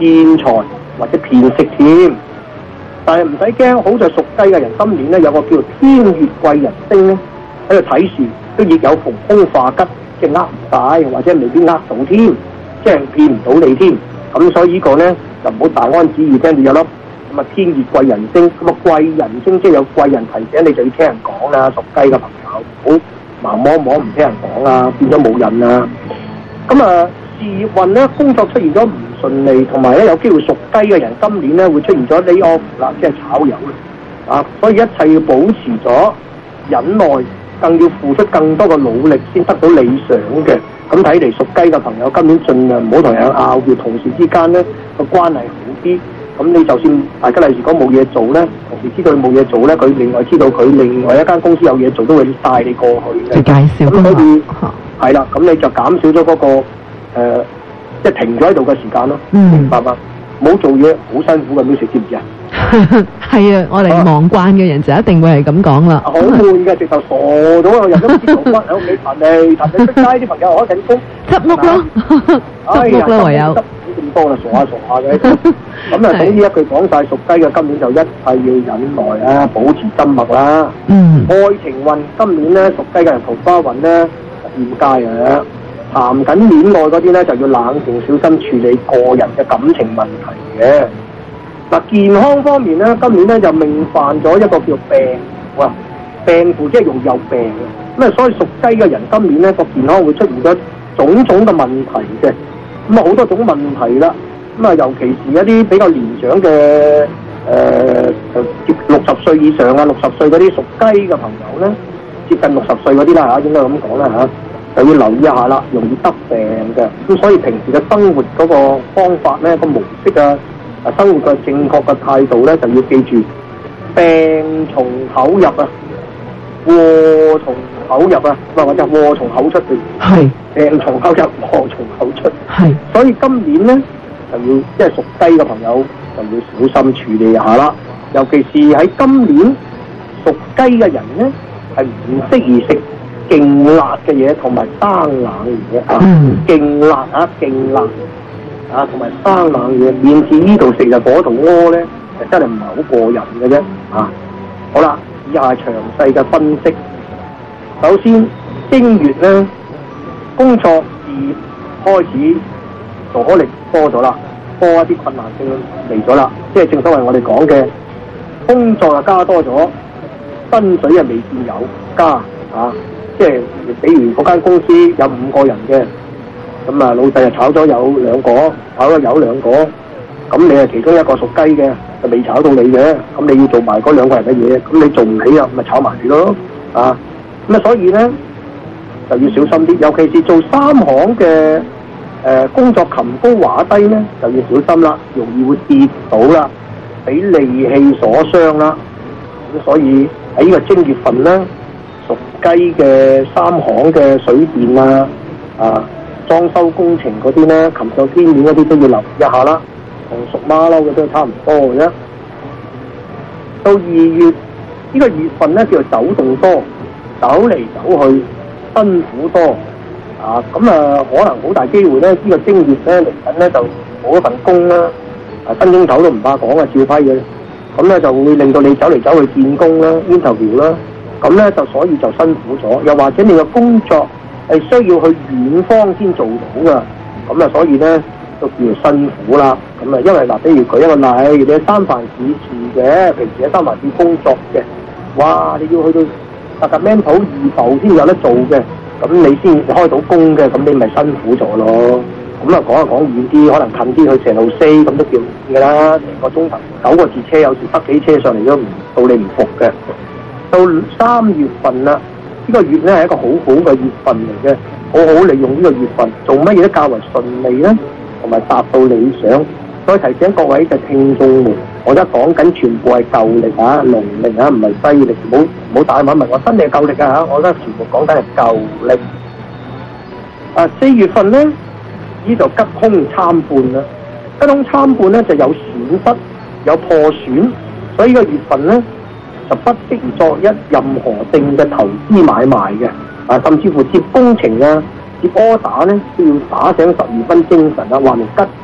騙財或者騙色添。但係唔使驚，好在屬雞嘅人今年咧有個叫做天月貴人星咧喺度睇事，都亦有逢凶化吉，即係呃唔晒，或者未必呃到添，即係騙唔到你添。咁所以呢個咧就唔好大安旨意聽住有粒咁啊天月貴人星，咁啊貴人星即係有貴人提醒你，就要聽人講啦。屬雞嘅朋友，好盲摸摸唔聽人講啊，變咗冇癮啊。咁啊事業運咧，工作出現咗唔順利，同埋咧有機會屬雞嘅人今年咧會出現咗 lay off 啦，即係炒魷啊！所以一切要保持咗忍耐，更要付出更多嘅努力先得到理想嘅。咁睇嚟屬雞嘅朋友今年盡量唔好同人拗，要同事之間咧個關係好啲。咁你就算大家例如講冇嘢做咧，同事知道佢冇嘢做咧，佢另外知道佢另外一間公司有嘢做，都會帶你過去嘅。 介紹咁所以啊係啦，咁你就減少咗嗰、那個誒、呃，即係停咗喺度嘅時間咯。 嗯明白嘛？冇做嘢好辛苦嘅，你食知唔知啊？ 係啊，我哋忙慣嘅人就一定會係咁講啦。 好悶嘅，直頭傻咗啊！人都唔知做乜喺屋企彈嚟彈去出街，啲朋友開緊工， 執屋咯，執屋啦唯有。 執咁多啦，傻下傻下嘅。咁啊，總之一句講晒，屬雞嘅今年就一切要忍耐啊，保持緘默啦。 嗯。 愛情運今年咧，屬雞嘅人桃花運咧欠佳啊！談緊戀愛嗰啲咧就要冷靜小心處理個人嘅感情問題嘅。嗱，健康方面咧，今年咧就命犯咗一個叫病，哇！病符即係容易有病嘅，咁啊，所以屬雞嘅人今年咧個健康會出現咗種種嘅問題嘅，咁啊好多種問題啦，咁啊尤其是一啲比較年長嘅誒誒接六十歲以上啊，六十歲嗰啲屬雞嘅朋友咧，接近六十歲嗰啲啦嚇，應該咁講啦嚇。就要留意一下啦，容易得病嘅，咁所以平時嘅生活嗰個方法咧，個模式啊，啊生活嘅正確嘅態度咧，就要記住，病從口入啊，禍從口入啊，或者禍從口出嘅， 係病從口入，禍從口出， 係。 所以今年咧就要即係屬雞嘅朋友就要小心處理一下啦，尤其是喺今年屬雞嘅人咧係唔適宜食勁辣嘅嘢同埋生冷嘢啊，勁辣啊，勁辣啊，同埋生冷嘢，面至呢度食就嗰度屙咧，就真係唔係好過癮嘅啫啊！好啦，以下係詳細嘅分析。首先，正月咧，工作事業開始阻力多咗啦，多一啲困難性嚟咗啦，即係正所謂我哋講嘅工作啊加多咗，薪水啊未見有加啊！即係比如嗰間公司有五個人嘅，咁啊老細啊炒咗有兩個，炒咗有兩個，咁你係其中一個屬雞嘅，就未炒到你嘅，咁你要做埋嗰兩個人嘅嘢，咁你做唔起啊，咪炒埋你咯，啊，咁啊所以咧就要小心啲，尤其是做三行嘅誒、呃、工作擒高畫低咧，就要小心啦，容易會跌倒啦，俾利器所傷啦，咁所以喺呢個正月份咧。屬雞嘅三行嘅水電啊、啊裝修工程嗰啲咧，琴上天面嗰啲都要留意一下啦。同屬馬騮嘅都差唔多嘅啫。到二月呢、呢個月份咧，叫做走動多，走嚟走去，辛苦多啊。咁啊，可能好大機會咧，呢、呢個正月咧嚟緊咧就冇一份工啦。啊，新工頭都唔怕講啊，照批嘅。咁咧就會令到你走嚟走去見工啦、interview 啦。咁咧就所以就辛苦咗，又或者你嘅工作係需要去遠方先做到噶，咁啊所以咧都叫做辛苦啦。咁啊因為嗱，比如舉一個例，你喺三藩市住嘅，平時喺三藩市工作嘅，哇！你要去到特特門普二埠先有得做嘅，咁你先開到工嘅，咁你咪辛苦咗咯。咁啊講一講遠啲，可能近啲去蛇路四咁都叫嘅啦，成個鐘頭九個字車，有時北幾車上嚟都唔到你唔服嘅。到三月份啦，呢、這個月咧係一個好好嘅月份嚟嘅，好好利用呢個月份做乜嘢都較為順利咧，同埋達到理想。所以提醒各位嘅聽眾們，我而家講緊全部係舊曆啊、農曆啊，唔係西曆，唔好唔好大問問我新曆舊曆啊嚇，我而家全部講緊係舊曆。啊，四月份咧，呢就吉凶參半啦，吉凶參半咧就有損失、有破損，所以呢個月份咧。就不適宜作一任何性嘅投資買賣嘅，啊，甚至乎接工程啊、接 order 咧都要打醒十二分精神啊，話明吉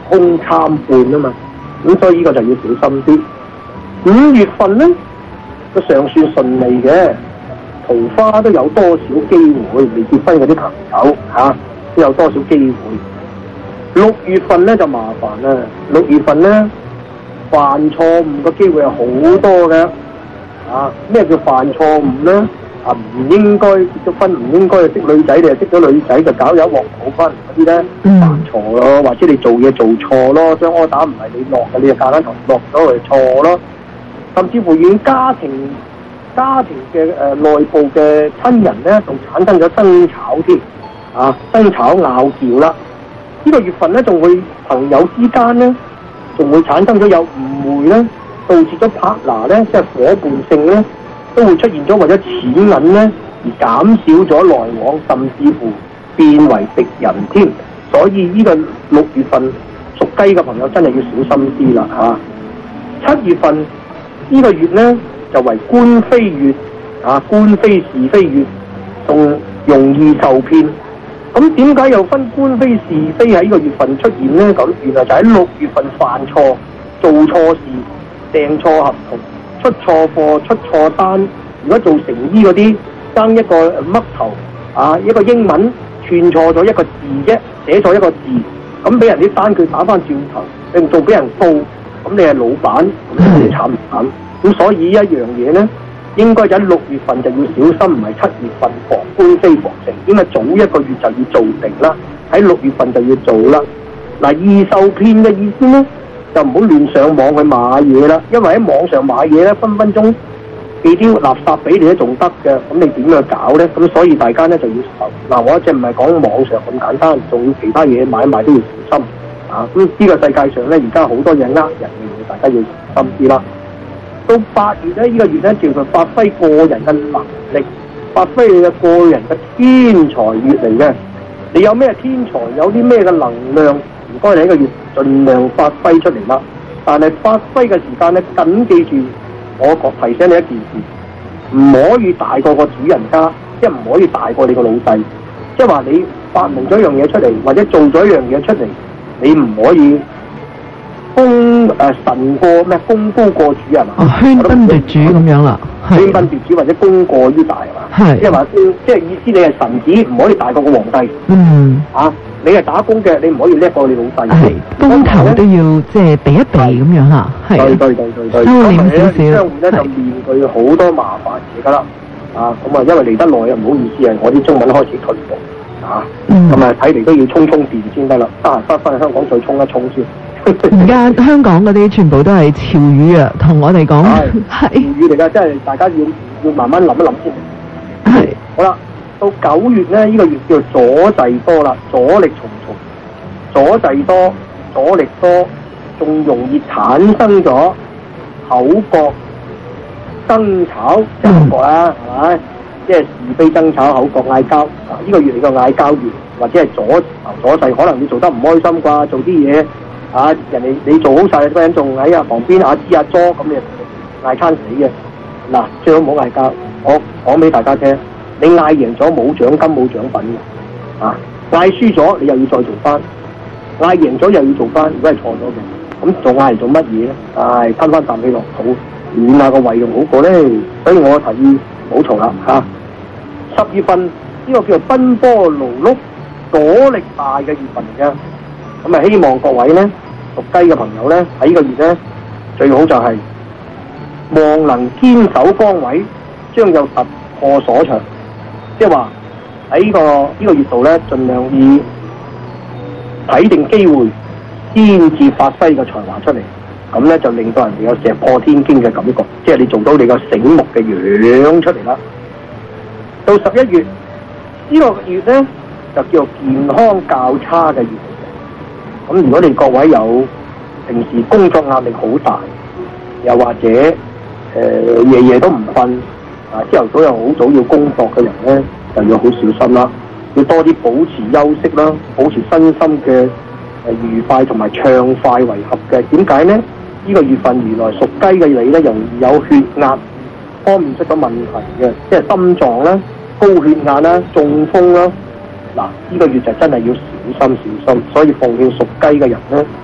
空參半啊嘛，咁所以呢個就要小心啲。五月份咧都尚算順利嘅，桃花都有多少機會，未結婚嗰啲朋友嚇、啊、都有多少機會。六月份咧就麻煩啦，六月份咧犯錯誤嘅機會係好多嘅。啊，咩叫犯錯誤咧？啊，唔應該結咗婚，唔應該識女仔，你又識咗女仔就搞有一鑊好婚嗰啲咧，犯錯咯，或者你做嘢做錯咯，張柯打唔係你落嘅，你就夾硬同落咗嚟錯咯，甚至乎連家庭家庭嘅誒、呃、內部嘅親人咧，仲產生咗爭吵添，啊，爭吵拗撬啦，呢、這個月份咧仲會朋友之間咧，仲會產生咗有誤會咧。導致咗 partner 咧，即係夥伴性咧，都會出現咗為咗錢銀咧而減少咗來往，甚至乎變為敵人添。所以呢個六月份屬雞嘅朋友真係要小心啲啦嚇。七月份呢個月咧就為官非月啊，官非是非月，仲容易受騙。咁點解又分官非是非喺呢個月份出現咧？咁原來就喺六月份犯錯，做錯事。訂錯合同、出錯貨、出錯單，如果做成衣嗰啲，爭一個嘜頭啊，一個英文串錯咗一個字啫，寫錯一個字，咁俾人啲單據打翻轉頭，你仲俾人告，咁你係老闆，咁你慘唔慘？咁所以一樣嘢咧，應該就喺六月份就要小心，唔係七月份防官非防成，應該早一個月就要做定啦，喺六月份就要做啦。嗱，易受騙嘅意思咧？就唔好亂上網去買嘢啦，因為喺網上買嘢咧，分分鐘寄啲垃圾俾你都仲得嘅，咁你點樣搞咧？咁所以大家咧就要嗱，我一隻唔係講網上咁簡單，仲要其他嘢買賣都要小心啊！咁呢個世界上咧，而家好多嘢呃人嘅，大家要小心啲啦。到八月咧，呢、這個月咧叫做發揮個人嘅能力，發揮你嘅個人嘅天才月嚟嘅。你有咩天才，有啲咩嘅能量？唔該，你呢個月盡量發揮出嚟啦。但係發揮嘅時間咧，緊記住我提醒你一件事，唔可以大過個主人家，即係唔可以大過你個老細。即係話你發明咗一樣嘢出嚟，或者做咗一樣嘢出嚟，你唔可以功誒、呃、神過咩功高過主人啊， 喧賓奪主咁樣啦， 喧賓奪主或者功過於大係嘛？係，即係話即係意思你係神子，唔可以大過個皇帝。嗯，啊。你係打工嘅，你唔可以叻過你老細。係，工頭都要即係避一避咁樣嚇。係，對對對對對。收斂少少。商戶咧就面對好多麻煩嘢㗎啦。啊，咁啊，因為嚟得耐啊，唔好意思啊，我啲中文開始退步。啊，咁啊，睇嚟都要充充電先得啦。得閒翻返去香港再充一充先。而家香港嗰啲全部都係潮語啊，同我哋講係潮語嚟㗎，即係大家要要慢慢諗一諗先。係。好啦。到九月咧，呢、這個月叫阻滯多啦，阻力重重，阻滯多，阻力多，仲容易產生咗口角、爭吵，即係口角啦，係咪？即係是非爭吵、口角嗌交。啊，呢、這個月嚟個嗌交月，或者係阻阻滯，可能你做得唔開心啩，做啲嘢啊，人哋你做好晒，嗰人仲喺啊旁邊阿支阿咗，咁你嗌餐死嘅。嗱，最好唔好嗌交，我講俾大家聽。你嗌贏咗冇獎金冇獎品嘅，啊！嗌輸咗你又要再做翻，嗌贏咗又要做翻，如果係錯咗嘅，咁仲嗌嚟做乜嘢咧？唉、哎，吞翻啖氣落肚，暖下個胃仲好過咧。所以我提議唔好嘈啦嚇。十、啊、月份呢、這個叫做奔波勞碌、阻力大嘅月份嚟嘅，咁啊希望各位咧屬雞嘅朋友咧喺呢個月咧最好就係望能堅守崗位，將有突破所長。即係話喺呢個呢、這個月度咧，盡量以睇定機會，先至發揮個才華出嚟，咁咧就令到人哋有石破天驚嘅感覺，即係你做到你個醒目嘅樣出嚟啦。到十一月呢、這個月咧就叫做健康較差嘅月嚟嘅。咁如果你各位有平時工作壓力好大，又或者誒、呃、夜夜都唔瞓。啊！朝頭早又好早要工作嘅人咧，就要好小心啦，要多啲保持休息啦，保持身心嘅誒愉快同埋暢快為合嘅。點解咧？呢、這個月份原來屬雞嘅你咧，容易有血壓方面出咗問題嘅，即係心臟啦、高血壓啦、中風啦。嗱，呢、這個月就真係要小心小心，所以奉勸屬雞嘅人咧，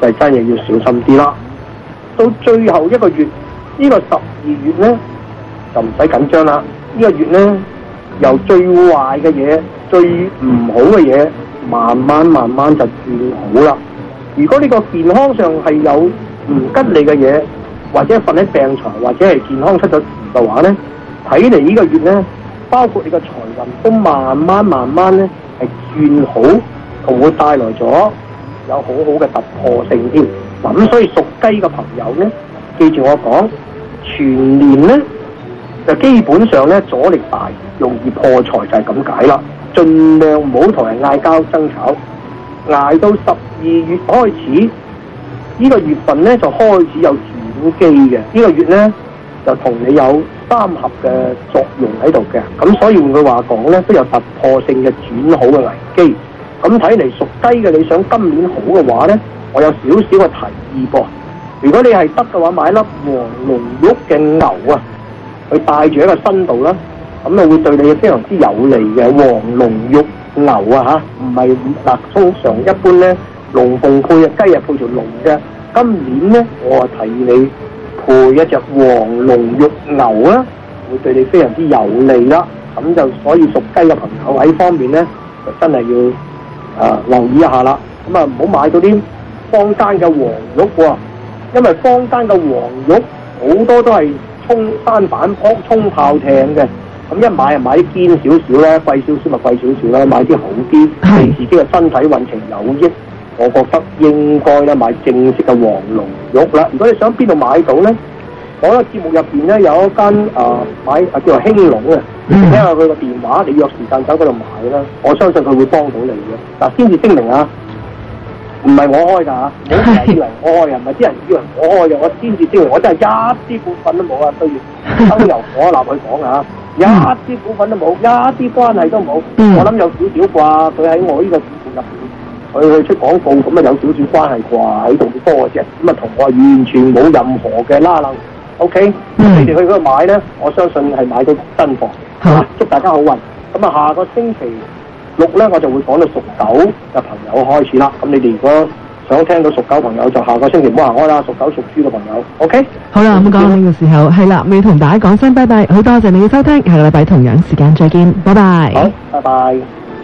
就真係要小心啲啦。到最後一個月，呢、這個十二月呢，就唔使緊張啦。呢、這個月呢，由最壞嘅嘢、最唔好嘅嘢，慢慢慢慢就轉好啦。如果呢個健康上係有唔吉利嘅嘢，或者瞓喺病床，或者係健康出咗事嘅話呢，睇嚟呢個月呢，包括你嘅財運都慢慢慢慢呢係轉好，同會帶來咗有好好嘅突破性添。咁所以屬雞嘅朋友呢，記住我講，全年呢就基本上呢阻力大，容易破財就係咁解啦。盡量唔好同人嗌交爭吵，捱到十二月開始，呢、這個月份呢就開始有轉機嘅。呢、這個月呢就同你有三合嘅作用喺度嘅，咁所以換句話講呢，都有突破性嘅轉好嘅危機。咁睇嚟屬雞嘅你想今年好嘅話呢，我有少少嘅提議噃。如果你係得嘅話，買粒黃龍玉嘅牛啊，去帶住喺個身度啦，咁啊會對你非常之有利嘅。黃龍玉牛啊嚇，唔係嗱，通常一般呢，龍鳳配啊，雞啊配條龍嘅。今年呢，我啊提議你配一隻黃龍玉牛啊，會對你非常之有利啦。咁就所以屬雞嘅朋友喺方面呢，就真係要啊留意一下啦。咁啊唔好買到啲坊間嘅黃玉喎，因為坊間嘅黃玉好多都係沖單反撲沖炮艇嘅。咁一買啊買啲堅少少咧，貴少少咪貴少少啦，買啲好啲，對自己嘅身體運程有益。我覺得應該咧買正式嘅黃龍玉啦。如果你想邊度買到咧，我個節目入邊咧有一間啊、呃、買啊叫做興隆嘅，你聽下佢個電話，你約時間走嗰度買啦。我相信佢會幫到你嘅。嗱，先至聲明啊，唔係我開㗎嚇，唔好以為我開，唔係啲人以為我開嘅，我先至聲明，我真係一啲股份都冇啊，都要燈油火蠟去講啊，一啲股份都冇，一啲關係都冇。嗯、我諗有少少啩，佢喺我呢個節目入邊。佢去出廣告咁啊，有少少關係啩喺度多嘅啫，咁啊同我完全冇任何嘅拉楞。OK，嗯、你哋去嗰度買咧，我相信係買到真貨。係嘛、啊，祝大家好運。咁啊，下個星期六咧，我就會講到屬狗嘅朋友開始啦。咁你哋如果想聽到屬狗朋友，就下個星期唔好行開啦。屬狗屬豬嘅朋友 ，OK。好啦，咁講到呢個時候係啦，未同大家講聲拜拜，好多謝你嘅收聽，下個禮拜同樣時間再見，拜拜。好，拜拜。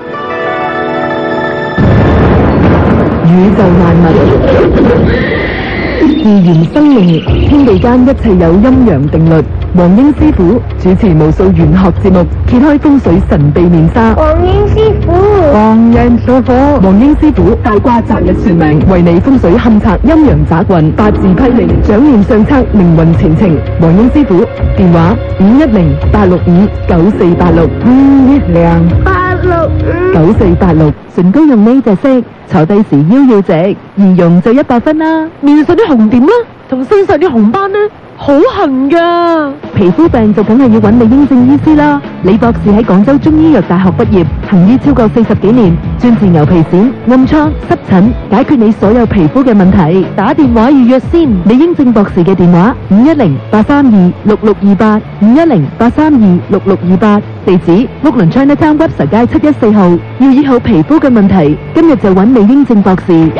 宇宙萬物，自然生命，天地間一切有陰陽定律。黃英師傅主持無數玄學節目，揭開風水神秘面紗。黃英師傅，黃人師傅，黃英師傅大卦擇日算命，為你風水勘測陰陽雜運，八字批命，掌念上策，命運前程。黃英師傅電話五一零八六五九四八六五一零八六五九四八六。唇膏用呢隻色，坐低時腰要直，易用就一百分啦。面上啲紅點啦，同身上啲紅斑呢，好痕噶。皮膚病就梗係要揾李英正醫師啦。李博士喺廣州中醫藥大學畢業，行醫超過四十幾年，專治牛皮癬、暗瘡、濕疹，解決你所有皮膚嘅問題。打電話預約先，李英正博士嘅電話五一零八三二六六二八五一零八三二六六二八，地址屋崙 Chinatown Webster 街七一四號。要醫好皮膚嘅問題，今日就揾李英正博士。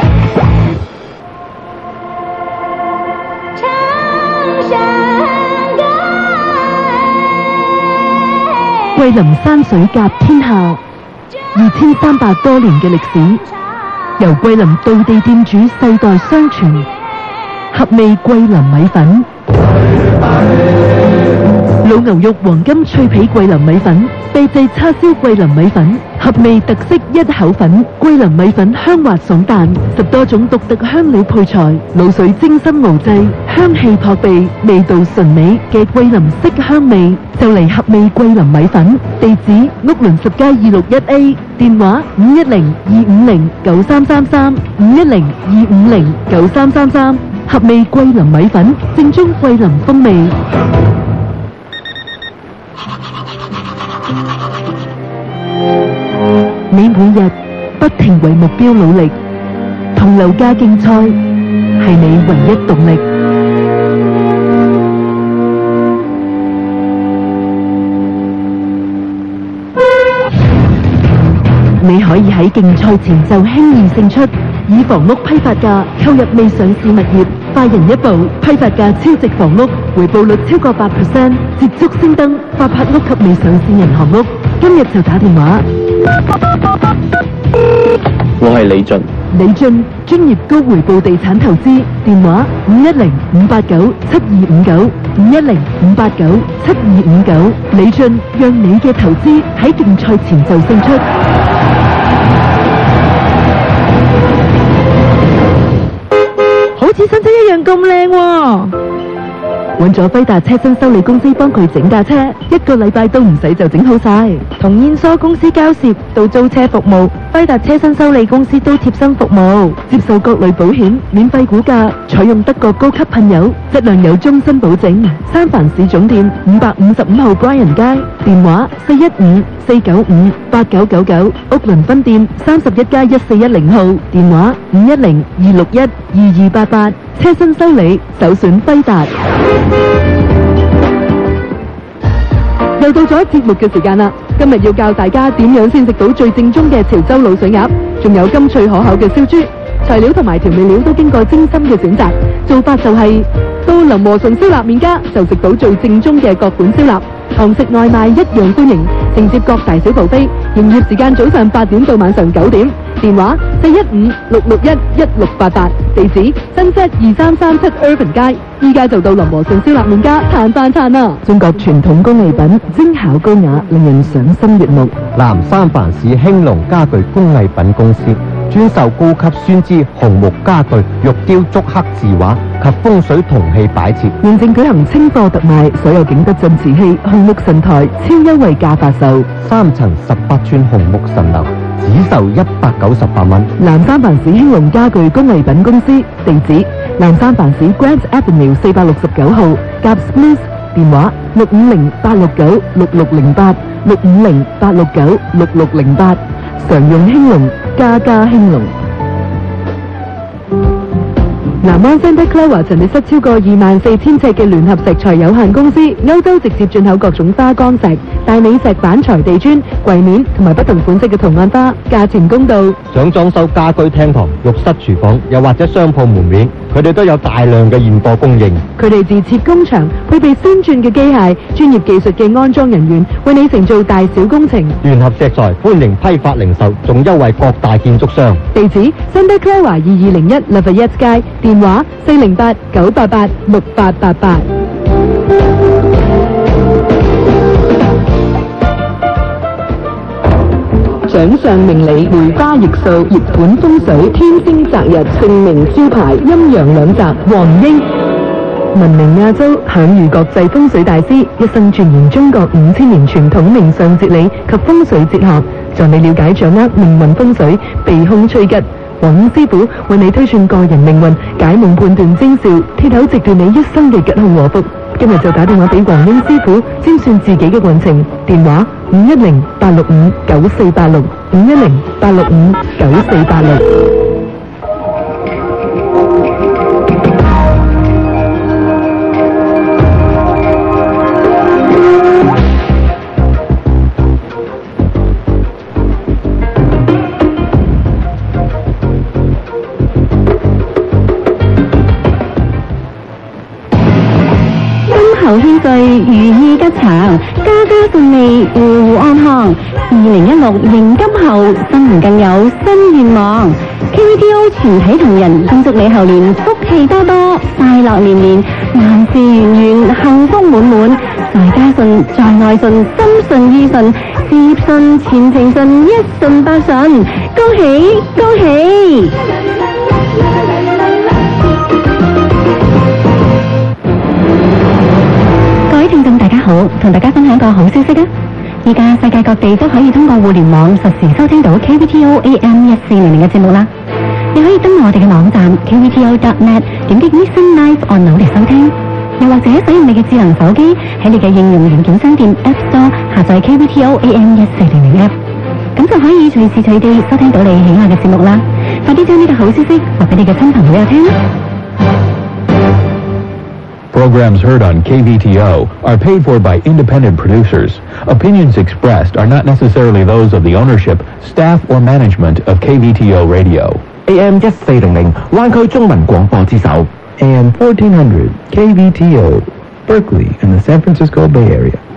桂林山水甲天下，二千三百多年嘅歷史，由桂林道地店主世代相傳。合味桂林米粉，老牛肉黃金脆皮桂林米粉，秘製叉燒桂林米粉，合味特色一口粉。桂林米粉香滑爽彈，十多種獨特香料配材，滷水精心熬製，香氣撲鼻，味道純美嘅桂林色香味，就嚟合味桂林米粉。地址屋崙十街二六一 A， 電話五一零二五零九三三三五一零二五零九三三三。合味桂林米粉，正宗桂林風味。你每日不停為目標努力，同樓價競賽係你唯一動力。你可以喺競賽前就輕易勝出， 以房屋批發價購入未上市物業，快人一步，批發價超值房屋，回報率超過八 percent， 捷足先登發拍屋及未上市銀行屋。今日就打電話。 我係李俊。 李俊，專業高回報地產投資，電話五一零五八九七二五九五一零五八九七二五九。李俊，讓你嘅投資喺競賽前就勝出。好似新車一樣咁靚喎！揾咗輝達車身修理公司幫佢整架車，一個禮拜都唔使就整好晒。同燕梳公司交涉到租車服務，輝達車身修理公司都貼身服務，接受各類保險，免費估價，採用德國高級噴油，質量有終身保證。三藩市總店五百五十五號 Bryan 街，電話四一五四九五八九九九，屋倫分店三十一加一四一零號，電話五一零二六一二二八八。車身修理首選輝達。又到咗節目嘅時間啦！今日要教大家點樣先食到最正宗嘅潮州滷水鴨，仲有甘脆可口嘅燒豬。材料同埋調味料都經過精心嘅選擇，做法就係、是、到林和順燒臘麵家就食到最正宗嘅各款燒臘，堂食外賣一樣歡迎，承接各大小部飛。營業時間早上八點到晚上九點，電話四一五六六一一六八八，地址新街二三三七 Urban 街。依家就到林和順燒臘麵家嘆翻餐啦！中國傳統工藝品，精巧高雅，令人賞心悅目。 南三藩市興隆家具工藝品公司專售高級酸枝紅木家具、玉雕竹刻字畫及風水銅器擺設。 現正舉行清貨特賣，所有景德鎮瓷器、紅木神台超優惠價發售， 三層十八寸紅木神樓只售一百九十八蚊。 南三藩市興隆家具工藝品公司，地址南三藩市 Grant Avenue 四百六十九號，夾 Smith， 電話六五零八六九六六零八六五零八六九六六零八。常用興隆，家家興隆。南安 Santa Clara 陳列室超過二萬四千尺嘅聯合石材有限公司，歐洲直接進口各種花崗石、大理石板材地磚、櫃面同埋不同款式嘅圖案花，價錢公道。 想裝修家居廳堂、浴室、廚房，又或者商鋪門面，佢哋都有大量嘅現貨供應。 佢哋自設工場，配備先進嘅機械、專業技術嘅安裝人員，為你承做大小工程。 聯合石材歡迎批發零售，仲優惠各大建築商。 地址 Santa Clara 二二零一 Lafayette 街，電話四零八九八八六八八八。掌上明理，梅花易數，熱盤風水，天星擇日，姓名招牌，陰陽兩澤，黃英。聞名亞洲，享譽國際風水大師，一生鑽研中國五千年傳統命相哲理及風水哲學，助你了解掌握命運風水，避凶趨吉。黃英師傅為你推算個人命運，解夢判斷徵兆，鐵口直斷你一生嘅吉凶禍福。今日就打電話俾黃英師傅，精算自己嘅運程。電話五一零八六五九四八六五一零八六五九四八六。 天歲如意吉祥，家家順利，戶戶安康。二零一六迎金猴，新年更有新願望。K V T O 全體同仁恭祝你猴年福氣多多，快樂連連，萬事圓圓，幸福滿滿。在家順，在外順，心順意順，事業順，前程順，一順百順。恭喜恭喜！各位聽眾大家好，同大家分享一個好消息啊！而家世界各地都可以通過互聯網實時收聽到 K V T O A M 一四零零嘅節目啦。你可以登錄我哋嘅網站 K V T O dot net， 點擊 Listen Live 按鈕嚟收聽，又或者使用你嘅智能手機喺你嘅應用軟件商店 App Store 下載 K V T O A M 一四零零 App， 咁就可以隨時隨地收聽到你喜愛嘅節目啦。快啲將呢個好消息話俾你嘅親朋好友聽啦！ Programs heard on K V T O are paid for by independent producers. Opinions expressed are not necessarily those of the ownership, staff, or management of K V T O Radio. A M 一四零零，灣區中文廣播之首。 A M fourteen hundred K V T O, Berkeley and the San Francisco Bay Area.